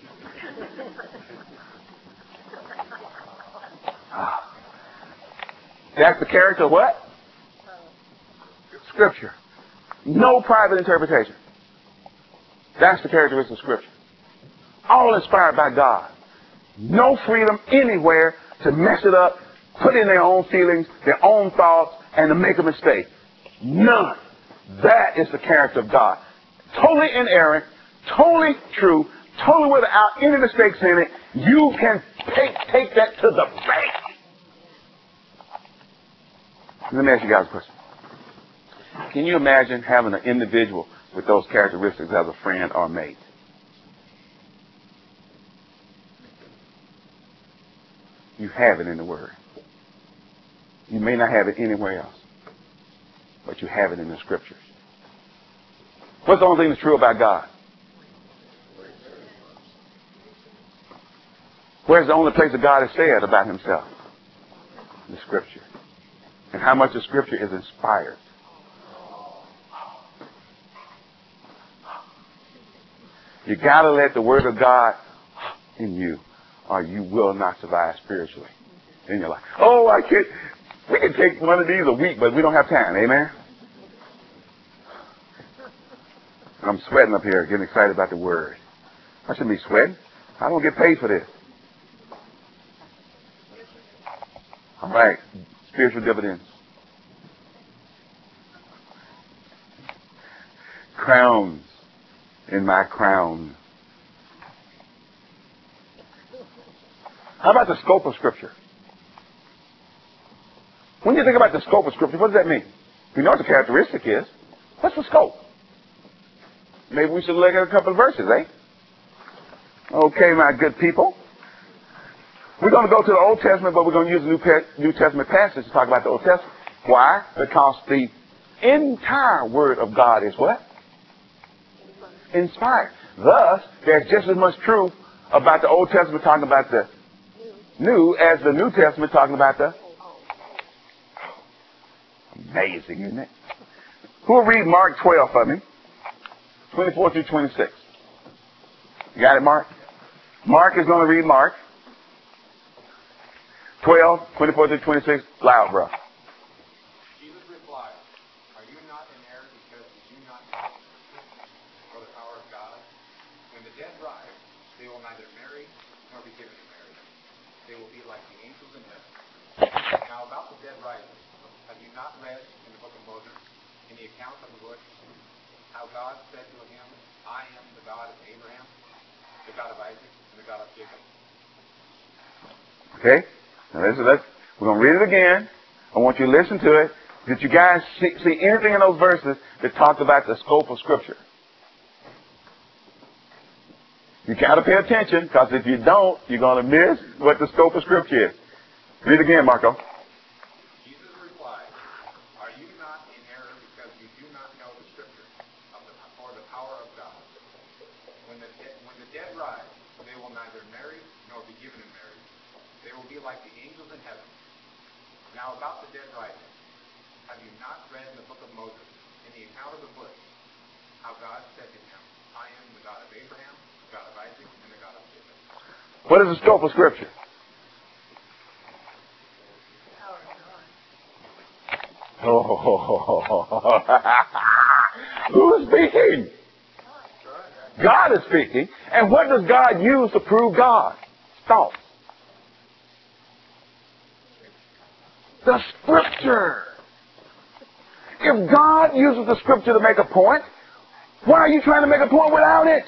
Speaker 1: That's the character of what? Scripture. No private interpretation. That's the characteristic of Scripture. All inspired by God. No freedom anywhere to mess it up, put in their own feelings, their own thoughts, and to make a mistake. None. That is the character of God. Totally inerrant, totally true, totally without any mistakes in it. You can take, take that to the bank. Let me ask you guys a question. Can you imagine having an individual with those characteristics as a friend or mate? You have it in the Word. You may not have it anywhere else, but you have it in the Scriptures. What's the only thing that's true about God? Where's the only place that God has said about himself? The Scripture. And how much of Scripture is inspired. You got to let the Word of God in you, or you will not survive spiritually in your life. Oh, I can't. We can take one of these a week, but we don't have time. Amen? I'm sweating up here, getting excited about the Word. I shouldn't be sweating. I don't get paid for this. All right. Spiritual dividends. Crowns in my crown. How about the scope of Scripture? When you think about the scope of Scripture, what does that mean? We know what the characteristic is. What's the scope? Maybe we should look at a couple of verses, eh? Okay, my good people. We're going to go to the Old Testament, but we're going to use the New, pa- New Testament passage to talk about the Old Testament. Why? Because the entire Word of God is what? Inspired. Thus, there's just as much truth about the Old Testament talking about the New as the New Testament talking about the Amazing, isn't it? Who will read Mark twelve for me? twenty-four through twenty-six. You got it, Mark? Mark is going to read Mark twelve, twenty-four through twenty-six. Loud, bro.
Speaker 3: Jesus replied, "Are you not in error because you do not know for the power of God? When the dead rise, they will neither marry nor be given to marry. They will be like the angels in heaven. Now about the dead rising, have you not read in the book of Moses, in the account of the bush, how God said to him, I am the God of Abraham, the God of Isaac, and the God of Jacob?"
Speaker 1: Okay. Now let's, let's, we're going to read it again. I want you to listen to it. Did you guys see, see anything in those verses that talked about the scope of Scripture? You got to pay attention, because if you don't, you're going to miss what the scope of Scripture is. Read again, Marco.
Speaker 3: Jesus replied, "Are you not in error because you do not know the Scriptures of the, or the power of God? When the, de- when the dead rise, they will neither marry nor be given in marriage. They will be like the angels in heaven. Now about the dead rising, have you not read in the book of Moses, in the account of the bush, how God said to him, I am the God of Abraham, the God of Isaac, and the God of Jacob."
Speaker 1: What is the scope of Scripture? Oh, who is speaking? God is speaking. And what does God use to prove God? Thoughts. The Scripture. If God uses the Scripture to make a point, why are you trying to make a point without it?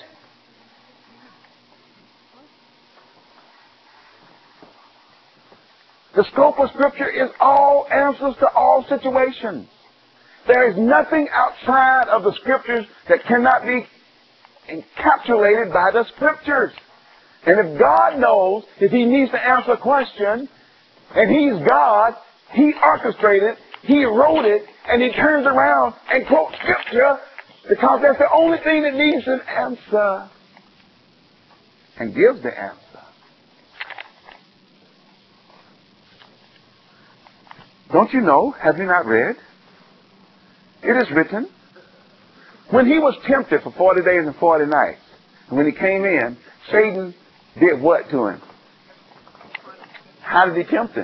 Speaker 1: The scope of Scripture is all answers to all situations. There is nothing outside of the Scriptures that cannot be encapsulated by the Scriptures. And if God knows if He needs to answer a question, and He's God, He orchestrated, He wrote it, and He turns around and quotes Scripture, because that's the only thing that needs an answer, and gives the answer. Don't you know? Have you not read? It is written. When he was tempted for forty days and forty nights, and when he came in, Satan did what to him? How did he tempt him?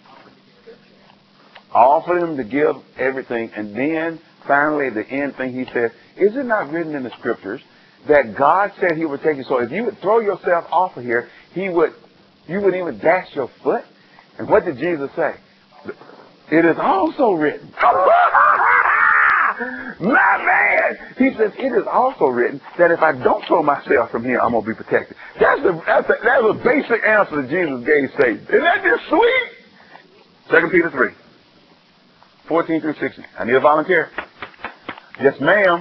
Speaker 1: Offered him to give everything, and then finally at the end thing he said, is it not written in the Scriptures that God said He would take you? So if you would throw yourself off of here, He would, you wouldn't even dash your foot. And what did Jesus say? It is also written. My man! He says, it is also written that if I don't throw myself from here, I'm going to be protected. That's the, that's the, that's the basic answer that Jesus gave Satan. Isn't that just sweet? Second Peter three, fourteen through sixteen. I need a volunteer. Yes, ma'am.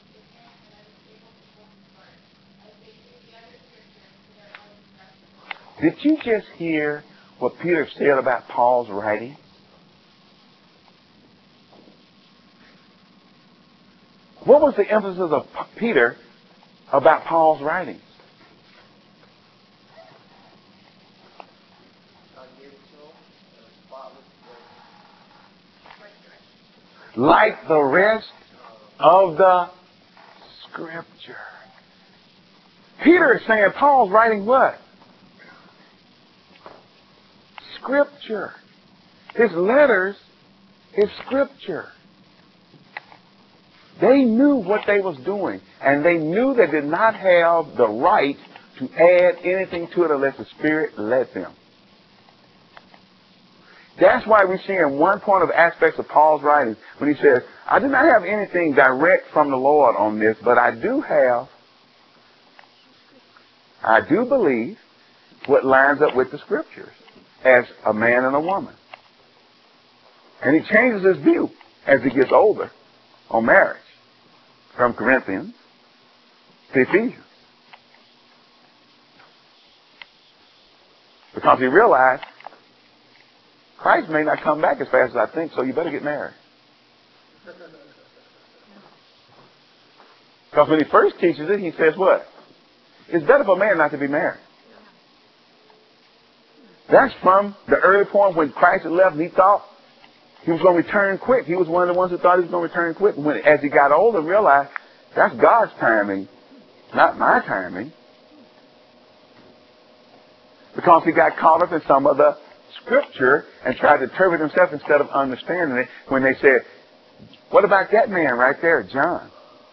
Speaker 1: Did you just hear what Peter said about Paul's writing? What was the emphasis of Peter about Paul's writings? Like the rest of the Scripture. Peter is saying Paul's writing what? Scripture. His letters is Scripture. They knew what they was doing, and they knew they did not have the right to add anything to it unless the Spirit led them. That's why we see in one point of aspects of Paul's writings when he says, I do not have anything direct from the Lord on this, but I do have, I do believe what lines up with the Scriptures as a man and a woman. And he changes his view as he gets older on marriage from Corinthians to Ephesians. Because he realized Christ may not come back as fast as I think, so you better get married. Because when he first teaches it, he says what? It's better for a man not to be married. That's from the early point when Christ had left and he thought he was going to return quick. He was one of the ones who thought he was going to return quick. And when, as he got older, realized that's God's timing, not my timing. Because he got caught up in some of the Scripture and tried to interpret himself instead of understanding it when they said, what about that man right there, John?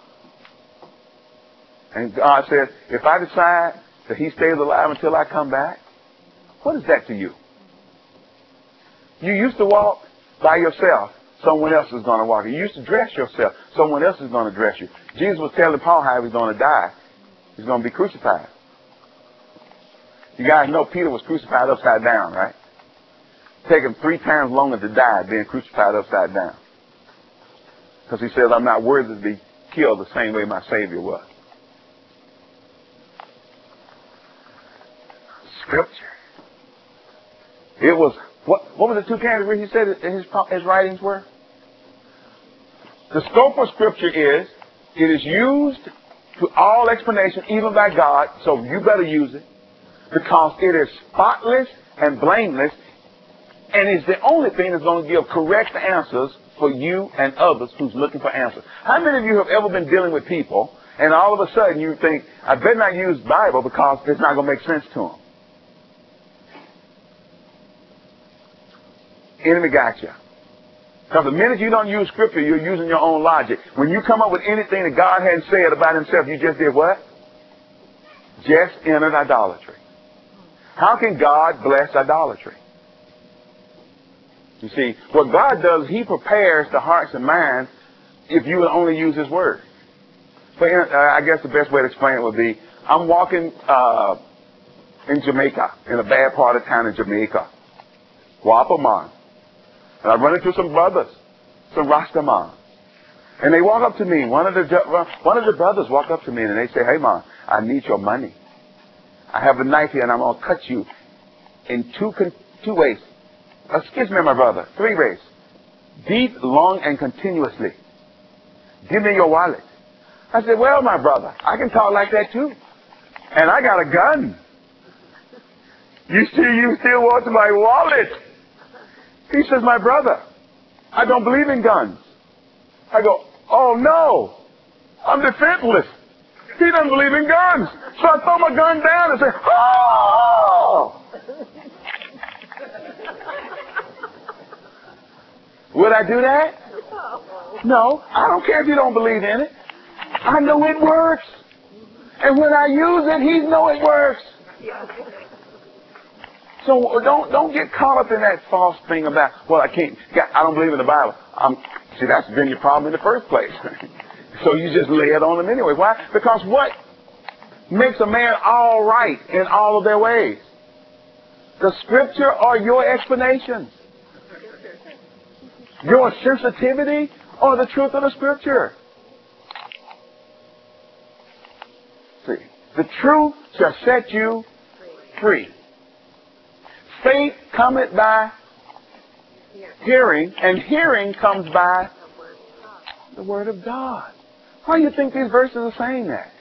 Speaker 1: And God says, if I decide that he stays alive until I come back, what is that to you? You used to walk by yourself. Someone else is going to walk. You used to dress yourself. Someone else is going to dress you. Jesus was telling Paul how he was going to die. He's going to be crucified. You guys know Peter was crucified upside down, right? taken three times longer to die being crucified upside down. Because he says, I'm not worthy to be killed the same way my Savior was. Scripture. It was, what, what was the two categories he said his, his writings were? The scope of Scripture is, it is used to all explanation, even by God, so you better use it, because it is spotless and blameless, and it's the only thing that's going to give correct answers for you and others who's looking for answers. How many of you have ever been dealing with people, and all of a sudden you think, I better not use the Bible because it's not going to make sense to them? Enemy got you. Because the minute you don't use Scripture, you're using your own logic. When you come up with anything that God hadn't said about himself, you just did what? Just entered idolatry. How can God bless idolatry? You see, what God does, he prepares the hearts and minds if you will only use his word. But uh, I guess the best way to explain it would be, I'm walking uh, in Jamaica, in a bad part of town in Jamaica, Wapaman. And I run into some brothers, some Rastaman. And they walk up to me. One of the one of the brothers walk up to me and they say, hey, man, I need your money. I have a knife here and I'm going to cut you in two, two ways. Excuse me, my brother. Three ways. Deep, long, and continuously. Give me your wallet. I said, well, my brother, I can talk like that too. And I got a gun. You see, you still want my wallet. He says, my brother, I don't believe in guns. I go, oh no, I'm defenseless. He doesn't believe in guns. So I throw my gun down and say, oh! Would I do that? No, I don't care if you don't believe in it. I know it works. And when I use it, he knows it works. So don't don't get caught up in that false thing about, well, I can't, I don't believe in the Bible. I'm, see, that's been your problem in the first place. So you just lay it on them anyway. Why? Because what makes a man all right in all of their ways? The Scripture or your explanations? Your sensitivity or the truth of the Scripture? See, the truth shall set you free. Faith cometh by hearing, and hearing comes by the Word of God. Why do you think these verses are saying that?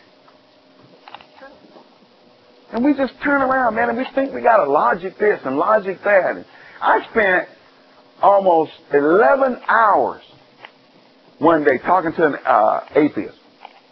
Speaker 1: And we just turn around, man, and we think we got to logic this and logic that. And I spent almost eleven hours one day talking to an uh, atheist.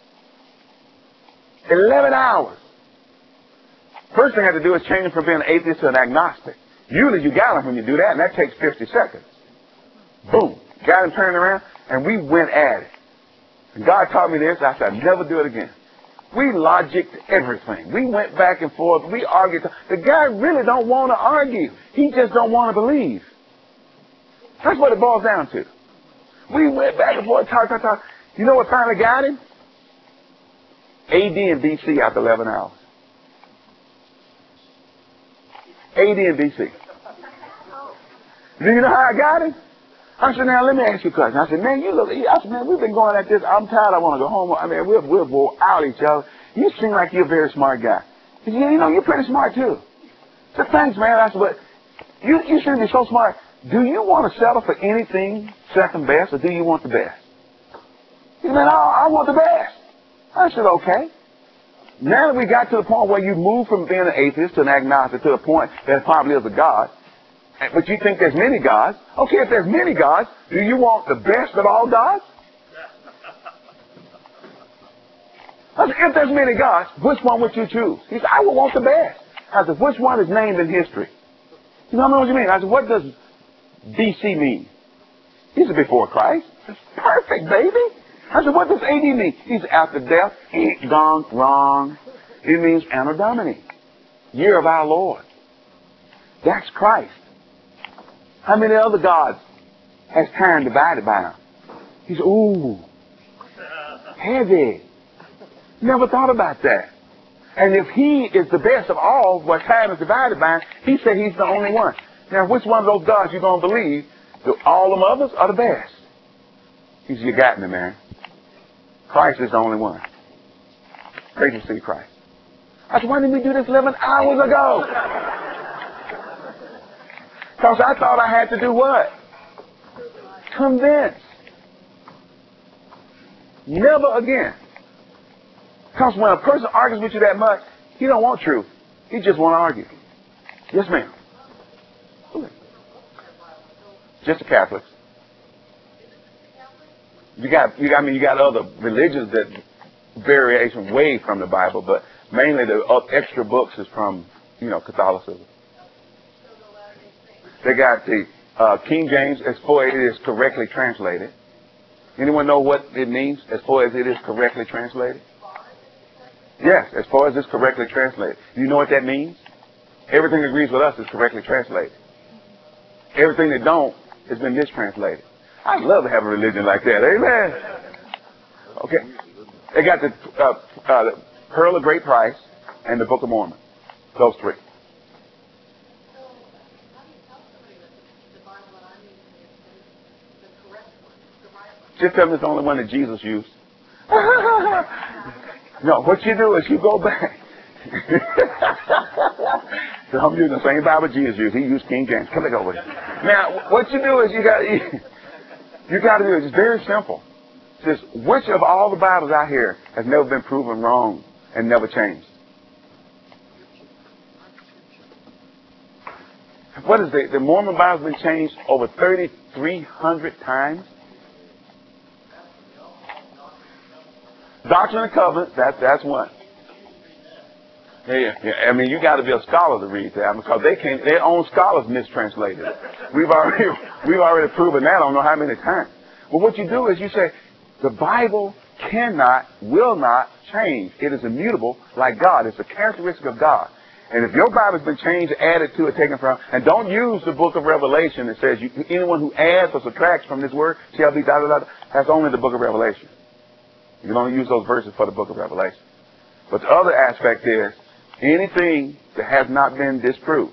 Speaker 1: eleven hours. First thing I had to do is change him from being an atheist to an agnostic. Usually you got him when you do that, and that takes fifty seconds. Boom. Got him turned around, and we went at it. And God taught me this. I said, I'd never do it again. We logicked everything. We went back and forth. We argued. The guy really don't want to argue. He just don't want to believe. That's what it boils down to. We went back and forth, talk, talk, talk. You know what finally got him? A D and B C after eleven hours. A D and B C. Do you know how I got him? I said, now let me ask you a question. I said, man, you look, I said, man, we've been going at this. I'm tired. I want to go home. I mean, we're, we're wore out each other. You seem like you're a very smart guy. He said, yeah, you know, you're pretty smart too. I said, thanks, man. I said, but you, you seem to be so smart. Do you want to settle for anything second best, or do you want the best? He said, man, I, I want the best. I said, okay. Now that we got to the point where you move from being an atheist to an agnostic to the point that probably is a God, but you think there's many gods. Okay, if there's many gods, do you want the best of all gods? I said, if there's many gods, which one would you choose? He said, I would want the best. I said, which one is named in history? He said, I know what you mean. I said, what does B C mean? He said, before Christ. That's perfect, baby. I said, what does A D mean? He said, after death. Gone wrong. It means Anno Domini, year of our Lord. That's Christ. How many other gods has time divided by him? He said, ooh, heavy. Never thought about that. And if he is the best of all, what time is divided by him, he said he's the only one. Now, which one of those gods you going to believe? Do all them others are the best? He said, you got me, man. Christ is the only one. Great to see Christ. I said, why didn't we do this eleven hours ago? Because I thought I had to do what? Convince. Never again. Because when a person argues with you that much, he don't want truth. He just want to argue. Yes, ma'am. Just the Catholics. You got, you got, I mean, you got other religions that variation way from the Bible, but mainly the extra books is from, you know, Catholicism. They got the uh, King James as far as it is correctly translated. Anyone know what it means as far as it is correctly translated? Yes, as far as it's correctly translated. Do you know what that means? Everything that agrees with us is correctly translated. Everything that don't has been mistranslated. I'd love to have a religion like that. Amen. Okay. They got the, uh, uh, the Pearl of Great Price and the Book of Mormon. Those three. Just tell them it's the only one that Jesus used. No, what you do is you go back. So I'm using the same Bible Jesus used. He used King James. Come over here. Now, what you do is you got you got to do it. It's very simple. It's just which of all the Bibles out here has never been proven wrong and never changed? What is the the Mormon Bible's been changed over thirty-three hundred times. Doctrine and Covenants, that's, that's one. Yeah, yeah, I mean, you got to be a scholar to read that because they can't, their own scholars mistranslated it. We've already, we've already proven that I don't know how many times. But what you do is you say, the Bible cannot, will not change. It is immutable like God. It's a characteristic of God. And if your Bible's been changed, added to it, taken from, and don't use the book of Revelation that says you, anyone who adds or subtracts from this word shall be da da da. That's only the book of Revelation. You can only use those verses for the book of Revelation. But the other aspect is anything that has not been disproved.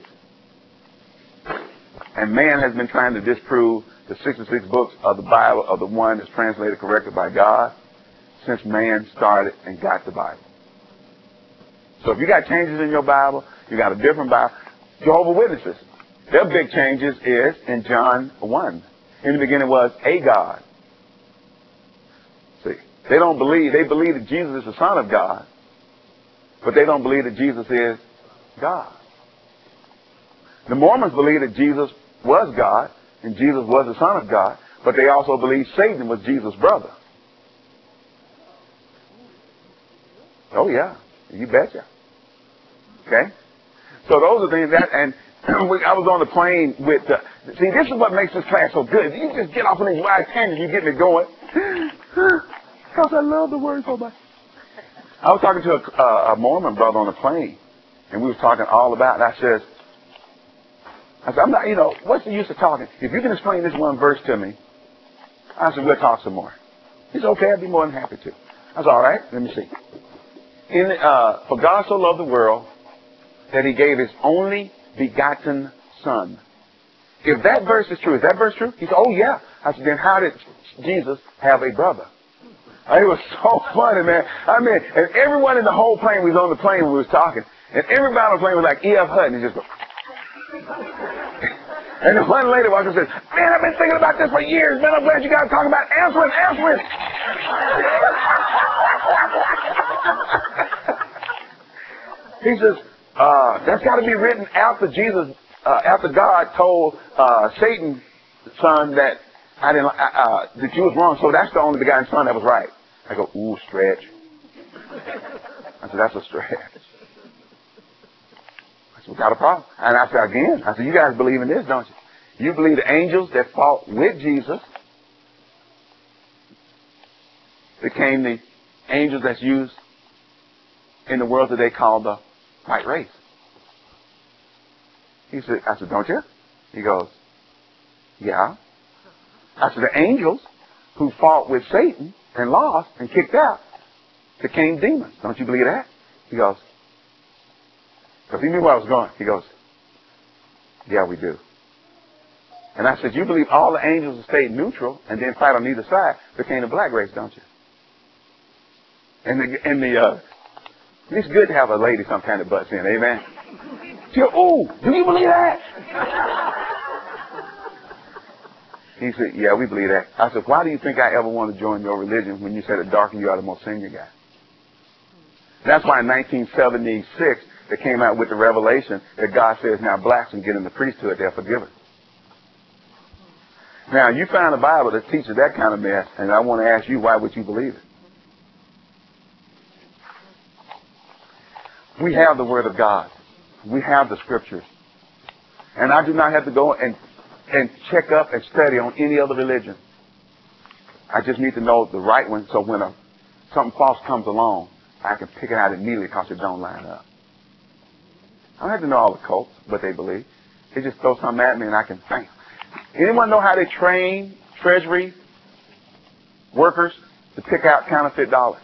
Speaker 1: And man has been trying to disprove the sixty-six books of the Bible of the one that's translated correctly by God since man started and got the Bible. So if you got changes in your Bible, you got a different Bible. Jehovah's Witnesses, their big changes is in John one. In the beginning was a God. See, they don't believe, they believe that Jesus is the Son of God, but they don't believe that Jesus is God. The Mormons believe that Jesus was God and Jesus was the Son of God, but they also believe Satan was Jesus' brother. Oh yeah, you betcha. Okay? So those are things that, and I was on the plane with, uh, see, this is what makes this class so good. You just get off on these wide tangents, you get me going. Because I love the word so much. I was talking to a, uh, a Mormon brother on the plane, and we were talking all about it. I says, I said, I'm not, you know, what's the use of talking? If you can explain this one verse to me, I said, we'll talk some more. He said, okay, I'd be more than happy to. I said, all right, let me see. In, uh, for God so loved the world that he gave his only begotten Son. If that verse is true, is that verse true? He said, oh yeah. I said, then how did Jesus have a brother? It was so funny, man. I mean, and everyone in the whole plane, we was on the plane when we was talking, and everybody on the plane was like E F Hutton. He just goes. And the one lady walked up and said, man, I've been thinking about this for years, man. I'm glad you guys are talking about answering, answering. He says, uh, that's got to be written after Jesus, uh, after God told uh, Satan's son that I didn't, uh, uh, that you was wrong, so that's the only begotten Son that was right. I go, ooh, stretch. I said, that's a stretch. I said, we got a problem. And I said, again, I said, you guys believe in this, don't you? You believe the angels that fought with Jesus became the angels that's used in the world that they call the white race. He said, I said, don't you? He goes, yeah. I said, the angels who fought with Satan and lost and kicked out became demons. Don't you believe that? He goes, because he knew where I was going. He goes, yeah, we do. And I said, you believe all the angels have stayed neutral and then fight on either side, became the black race, don't you? And the, and the, uh, it's good to have a lady some kind of butts in, amen? She goes, oh, do you believe that? He said, yeah, we believe that. I said, why do you think I ever want to join your religion when you said it darkened you are the most senior guy? That's why in nineteen seventy-six, they came out with the revelation that God says now blacks can get in the priesthood, they're forgiven. Now, you find a Bible that teaches that kind of mess, and I want to ask you, why would you believe it? We have the Word of God. We have the Scriptures. And I do not have to go and, and check up and study on any other religion. I just need to know the right one, so when a, something false comes along, I can pick it out immediately because it don't line up. I don't have to know all the cults, what they believe. They just throw something at me and I can think. Anyone know how they train Treasury workers to pick out counterfeit dollars?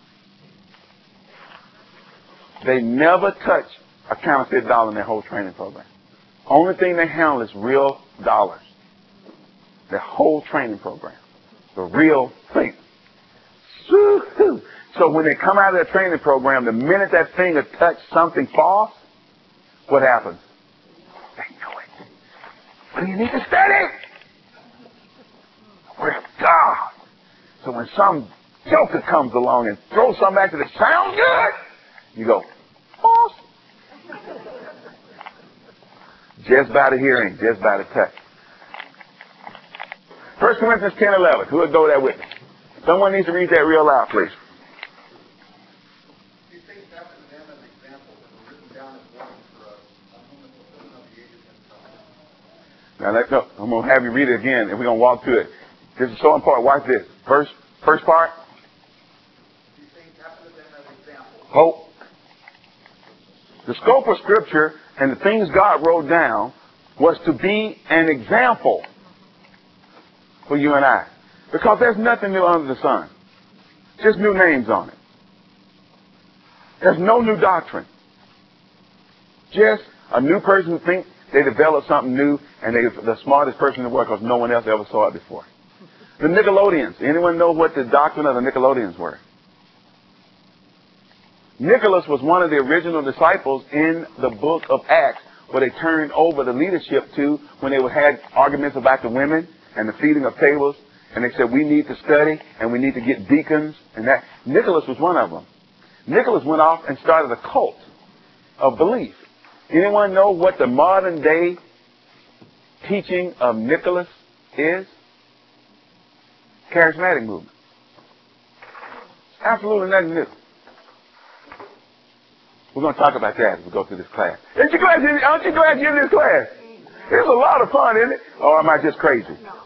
Speaker 1: They never touch a counterfeit dollar in their whole training program. Only thing they handle is real dollars. Their whole training program. The real thing. So when they come out of their training program, the minute that finger touches something false, what happens? They know it. But you need to study. The Word of God. So when some joker comes along and throws something back that sounds good, you go, false. Just by the hearing, just by the touch. First Corinthians ten eleven. Who would go there with me? Someone needs to read that real loud, please.
Speaker 2: These things happen to them as examples and were written down as warnings for us, on whom the fulfillment of the ages has come.
Speaker 1: Now let's go. I'm going to have you read it again, and we're going to walk through it. This is so important. Watch this. First, first part.
Speaker 2: These things happen to them as examples.
Speaker 1: Hope. The scope of Scripture and the things God wrote down was to be an example for you and I. Because there's nothing new under the sun. Just new names on it. There's no new doctrine. Just a new person who thinks they developed something new and they're the smartest person in the world because no one else ever saw it before. The Nicolaitans. Anyone know what the doctrine of the Nicolaitans were? Nicholas was one of the original disciples in the book of Acts where they turned over the leadership to when they had arguments about the women and the feeding of tables. And they said, we need to study and we need to get deacons and that. Nicholas was one of them. Nicholas went off and started a cult of belief. Anyone know what the modern day teaching of Nicholas is? Charismatic movement. Absolutely nothing new. We're going to talk about that as we go through this class. Aren't you glad, you, aren't you glad you're in this class? It's a lot of fun, isn't it? Or am I just crazy?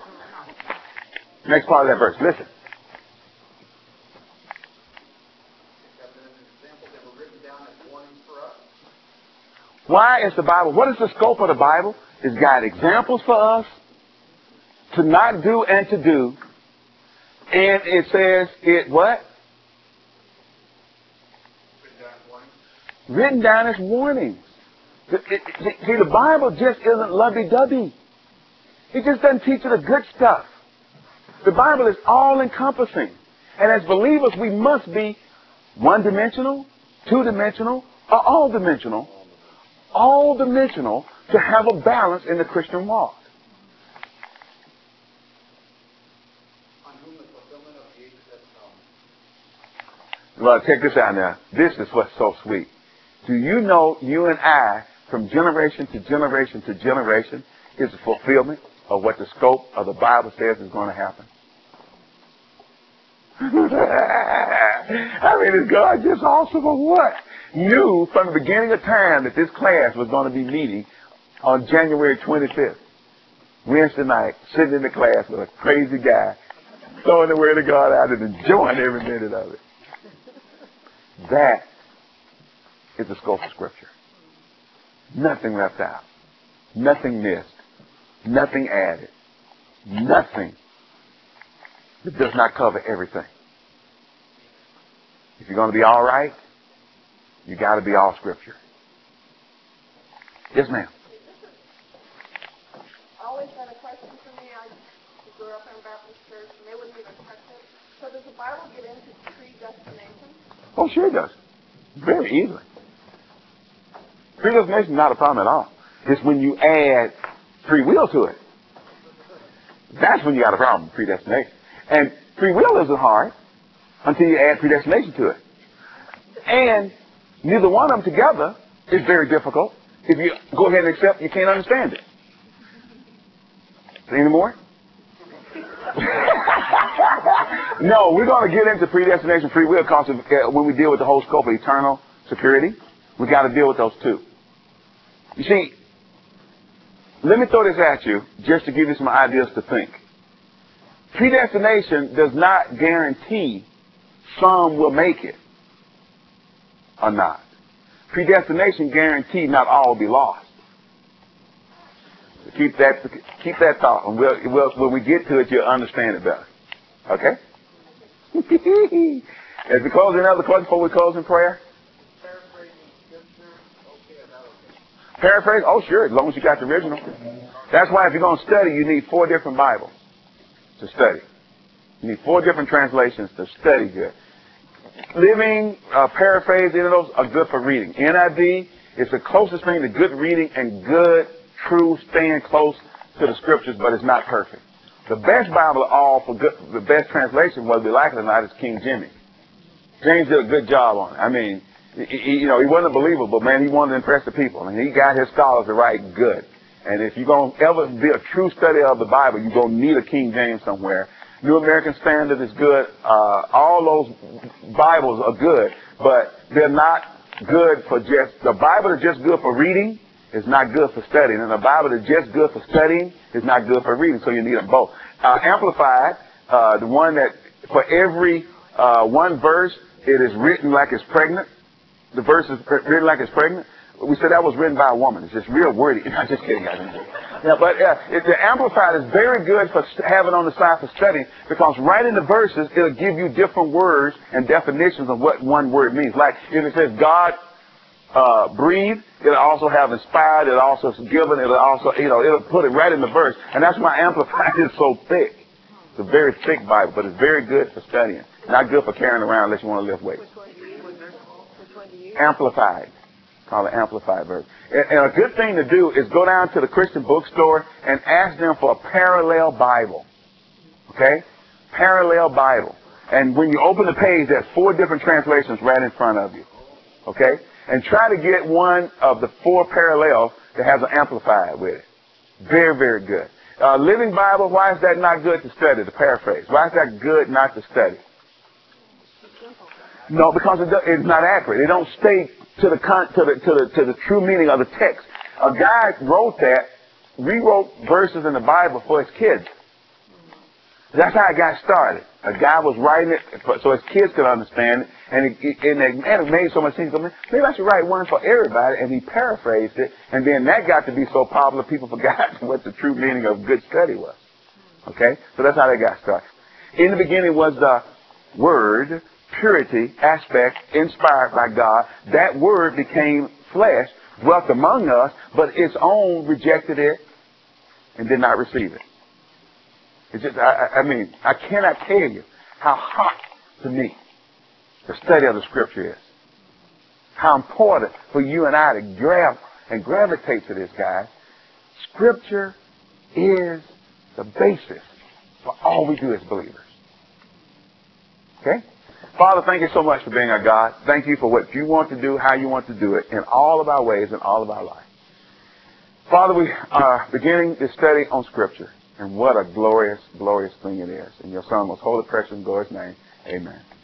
Speaker 1: Next part of that verse. Listen. Why is the Bible, what is the scope of the Bible? It's got examples for us to not do and to do. And it says it what? Written down as warnings. It, it, it, see, the Bible just isn't lovey-dovey. It just doesn't teach you the good stuff. The Bible is all-encompassing. And as believers, we must be one-dimensional, two-dimensional, or all-dimensional. All-dimensional to have a balance in the Christian walk.
Speaker 2: On whom the fulfillment of the ages has come.
Speaker 1: Well, check this out now. This is what's so sweet. Do you know you and I, from generation to generation to generation, is the fulfillment of what the scope of the Bible says is going to happen? I mean, is God just awesome or what? Knew from the beginning of time that this class was going to be meeting on January twenty-fifth. Wednesday night, sitting in the class with a crazy guy, throwing the Word of God out and enjoying every minute of it. That is the scope of Scripture. Nothing left out. Nothing missed. Nothing added. Nothing that does not cover everything. If you're going to be all right, you got to be all Scripture. Yes, ma'am.
Speaker 4: I always had a question grew up in a Baptist church, and they wouldn't even touch it. So does the Bible get into predestination?
Speaker 1: Oh, sure it does. Very easily. Predestination is not a problem at all. It's when you add free will to it. That's when you got a problem with predestination. And free will isn't hard until you add predestination to it. And neither one of them together is very difficult. If you go ahead and accept, you can't understand it. Any more? No, we're going to get into predestination, free will, because uh, when we deal with the whole scope of eternal security, we got to deal with those two. You see, let me throw this at you just to give you some ideas to think. Predestination does not guarantee some will make it or not. Predestination guarantees not all will be lost. So keep that keep that thought, and we'll, we'll, when we get to it, you'll understand it better. Okay? As we close, another question before we close in prayer? Paraphrase? Oh, sure, as long as you got the original. That's why if you're going to study, you need four different Bibles to study. You need four different translations to study good. Living, uh, paraphrase, any of those are good for reading. N I V is the closest thing to good reading and good, true, staying close to the scriptures, but it's not perfect. The best Bible of all for good, the best translation, whether we like it or not, is King Jimmy. James did a good job on it. I mean, he, you know, he wasn't a believer, but man, he wanted to impress the people. I mean, he got his scholars to write good. And if you're going to ever be a true study of the Bible, you're going to need a King James somewhere. New American Standard is good. Uh, all those Bibles are good, but they're not good for just, the Bible is just good for reading. It's not good for studying. And the Bible is just good for studying. It's not good for reading, so you need them both. Uh, Amplified, uh, the one that for every uh, one verse, it is written like it's pregnant. The verse is written like it's pregnant. We said that was written by a woman. It's just real wordy. I'm just kidding, guys. Yeah, but uh, it, the Amplified is very good for having on the side for studying, because right in the verses, it'll give you different words and definitions of what one word means. Like if it says God uh, breathed, it'll also have inspired, it'll also given, it'll also, you know, it'll put it right in the verse. And that's why Amplified is so thick. It's a very thick Bible, but it's very good for studying. Not good for carrying around unless you want to lift weights. Amplified. Call it Amplified version. And, and a good thing to do is go down to the Christian bookstore and ask them for a parallel Bible. Okay? Parallel Bible. And when you open the page, there's four different translations right in front of you. Okay? And try to get one of the four parallels that has an Amplified with it. Very, very good. Uh, Living Bible, why is that not good to study? The paraphrase. Why is that good not to study? No, because it, it's not accurate. It don't stay to the con, to the to the to the true meaning of the text. A guy wrote that, rewrote verses in the Bible for his kids. That's how it got started. A guy was writing it so his kids could understand it, and it, it, and it, and it made so much sense. Maybe I should write one for everybody, and he paraphrased it, and then that got to be so popular, people forgot what the true meaning of good study was. Okay, so that's how they got started. In the beginning was the Word. Purity aspect inspired by God. That word became flesh, dwelt among us, but its own rejected it and did not receive it. It's just, I, I mean, I cannot tell you how hot to me the study of the Scripture is. How important for you and I to grab and gravitate to this, guys. Scripture is the basis for all we do as believers. Okay? Father, thank you so much for being our God. Thank you for what you want to do, how you want to do it, in all of our ways and all of our life. Father, we are beginning this study on Scripture, and what a glorious, glorious thing it is. In your Son, most holy, precious, and glorious name, amen.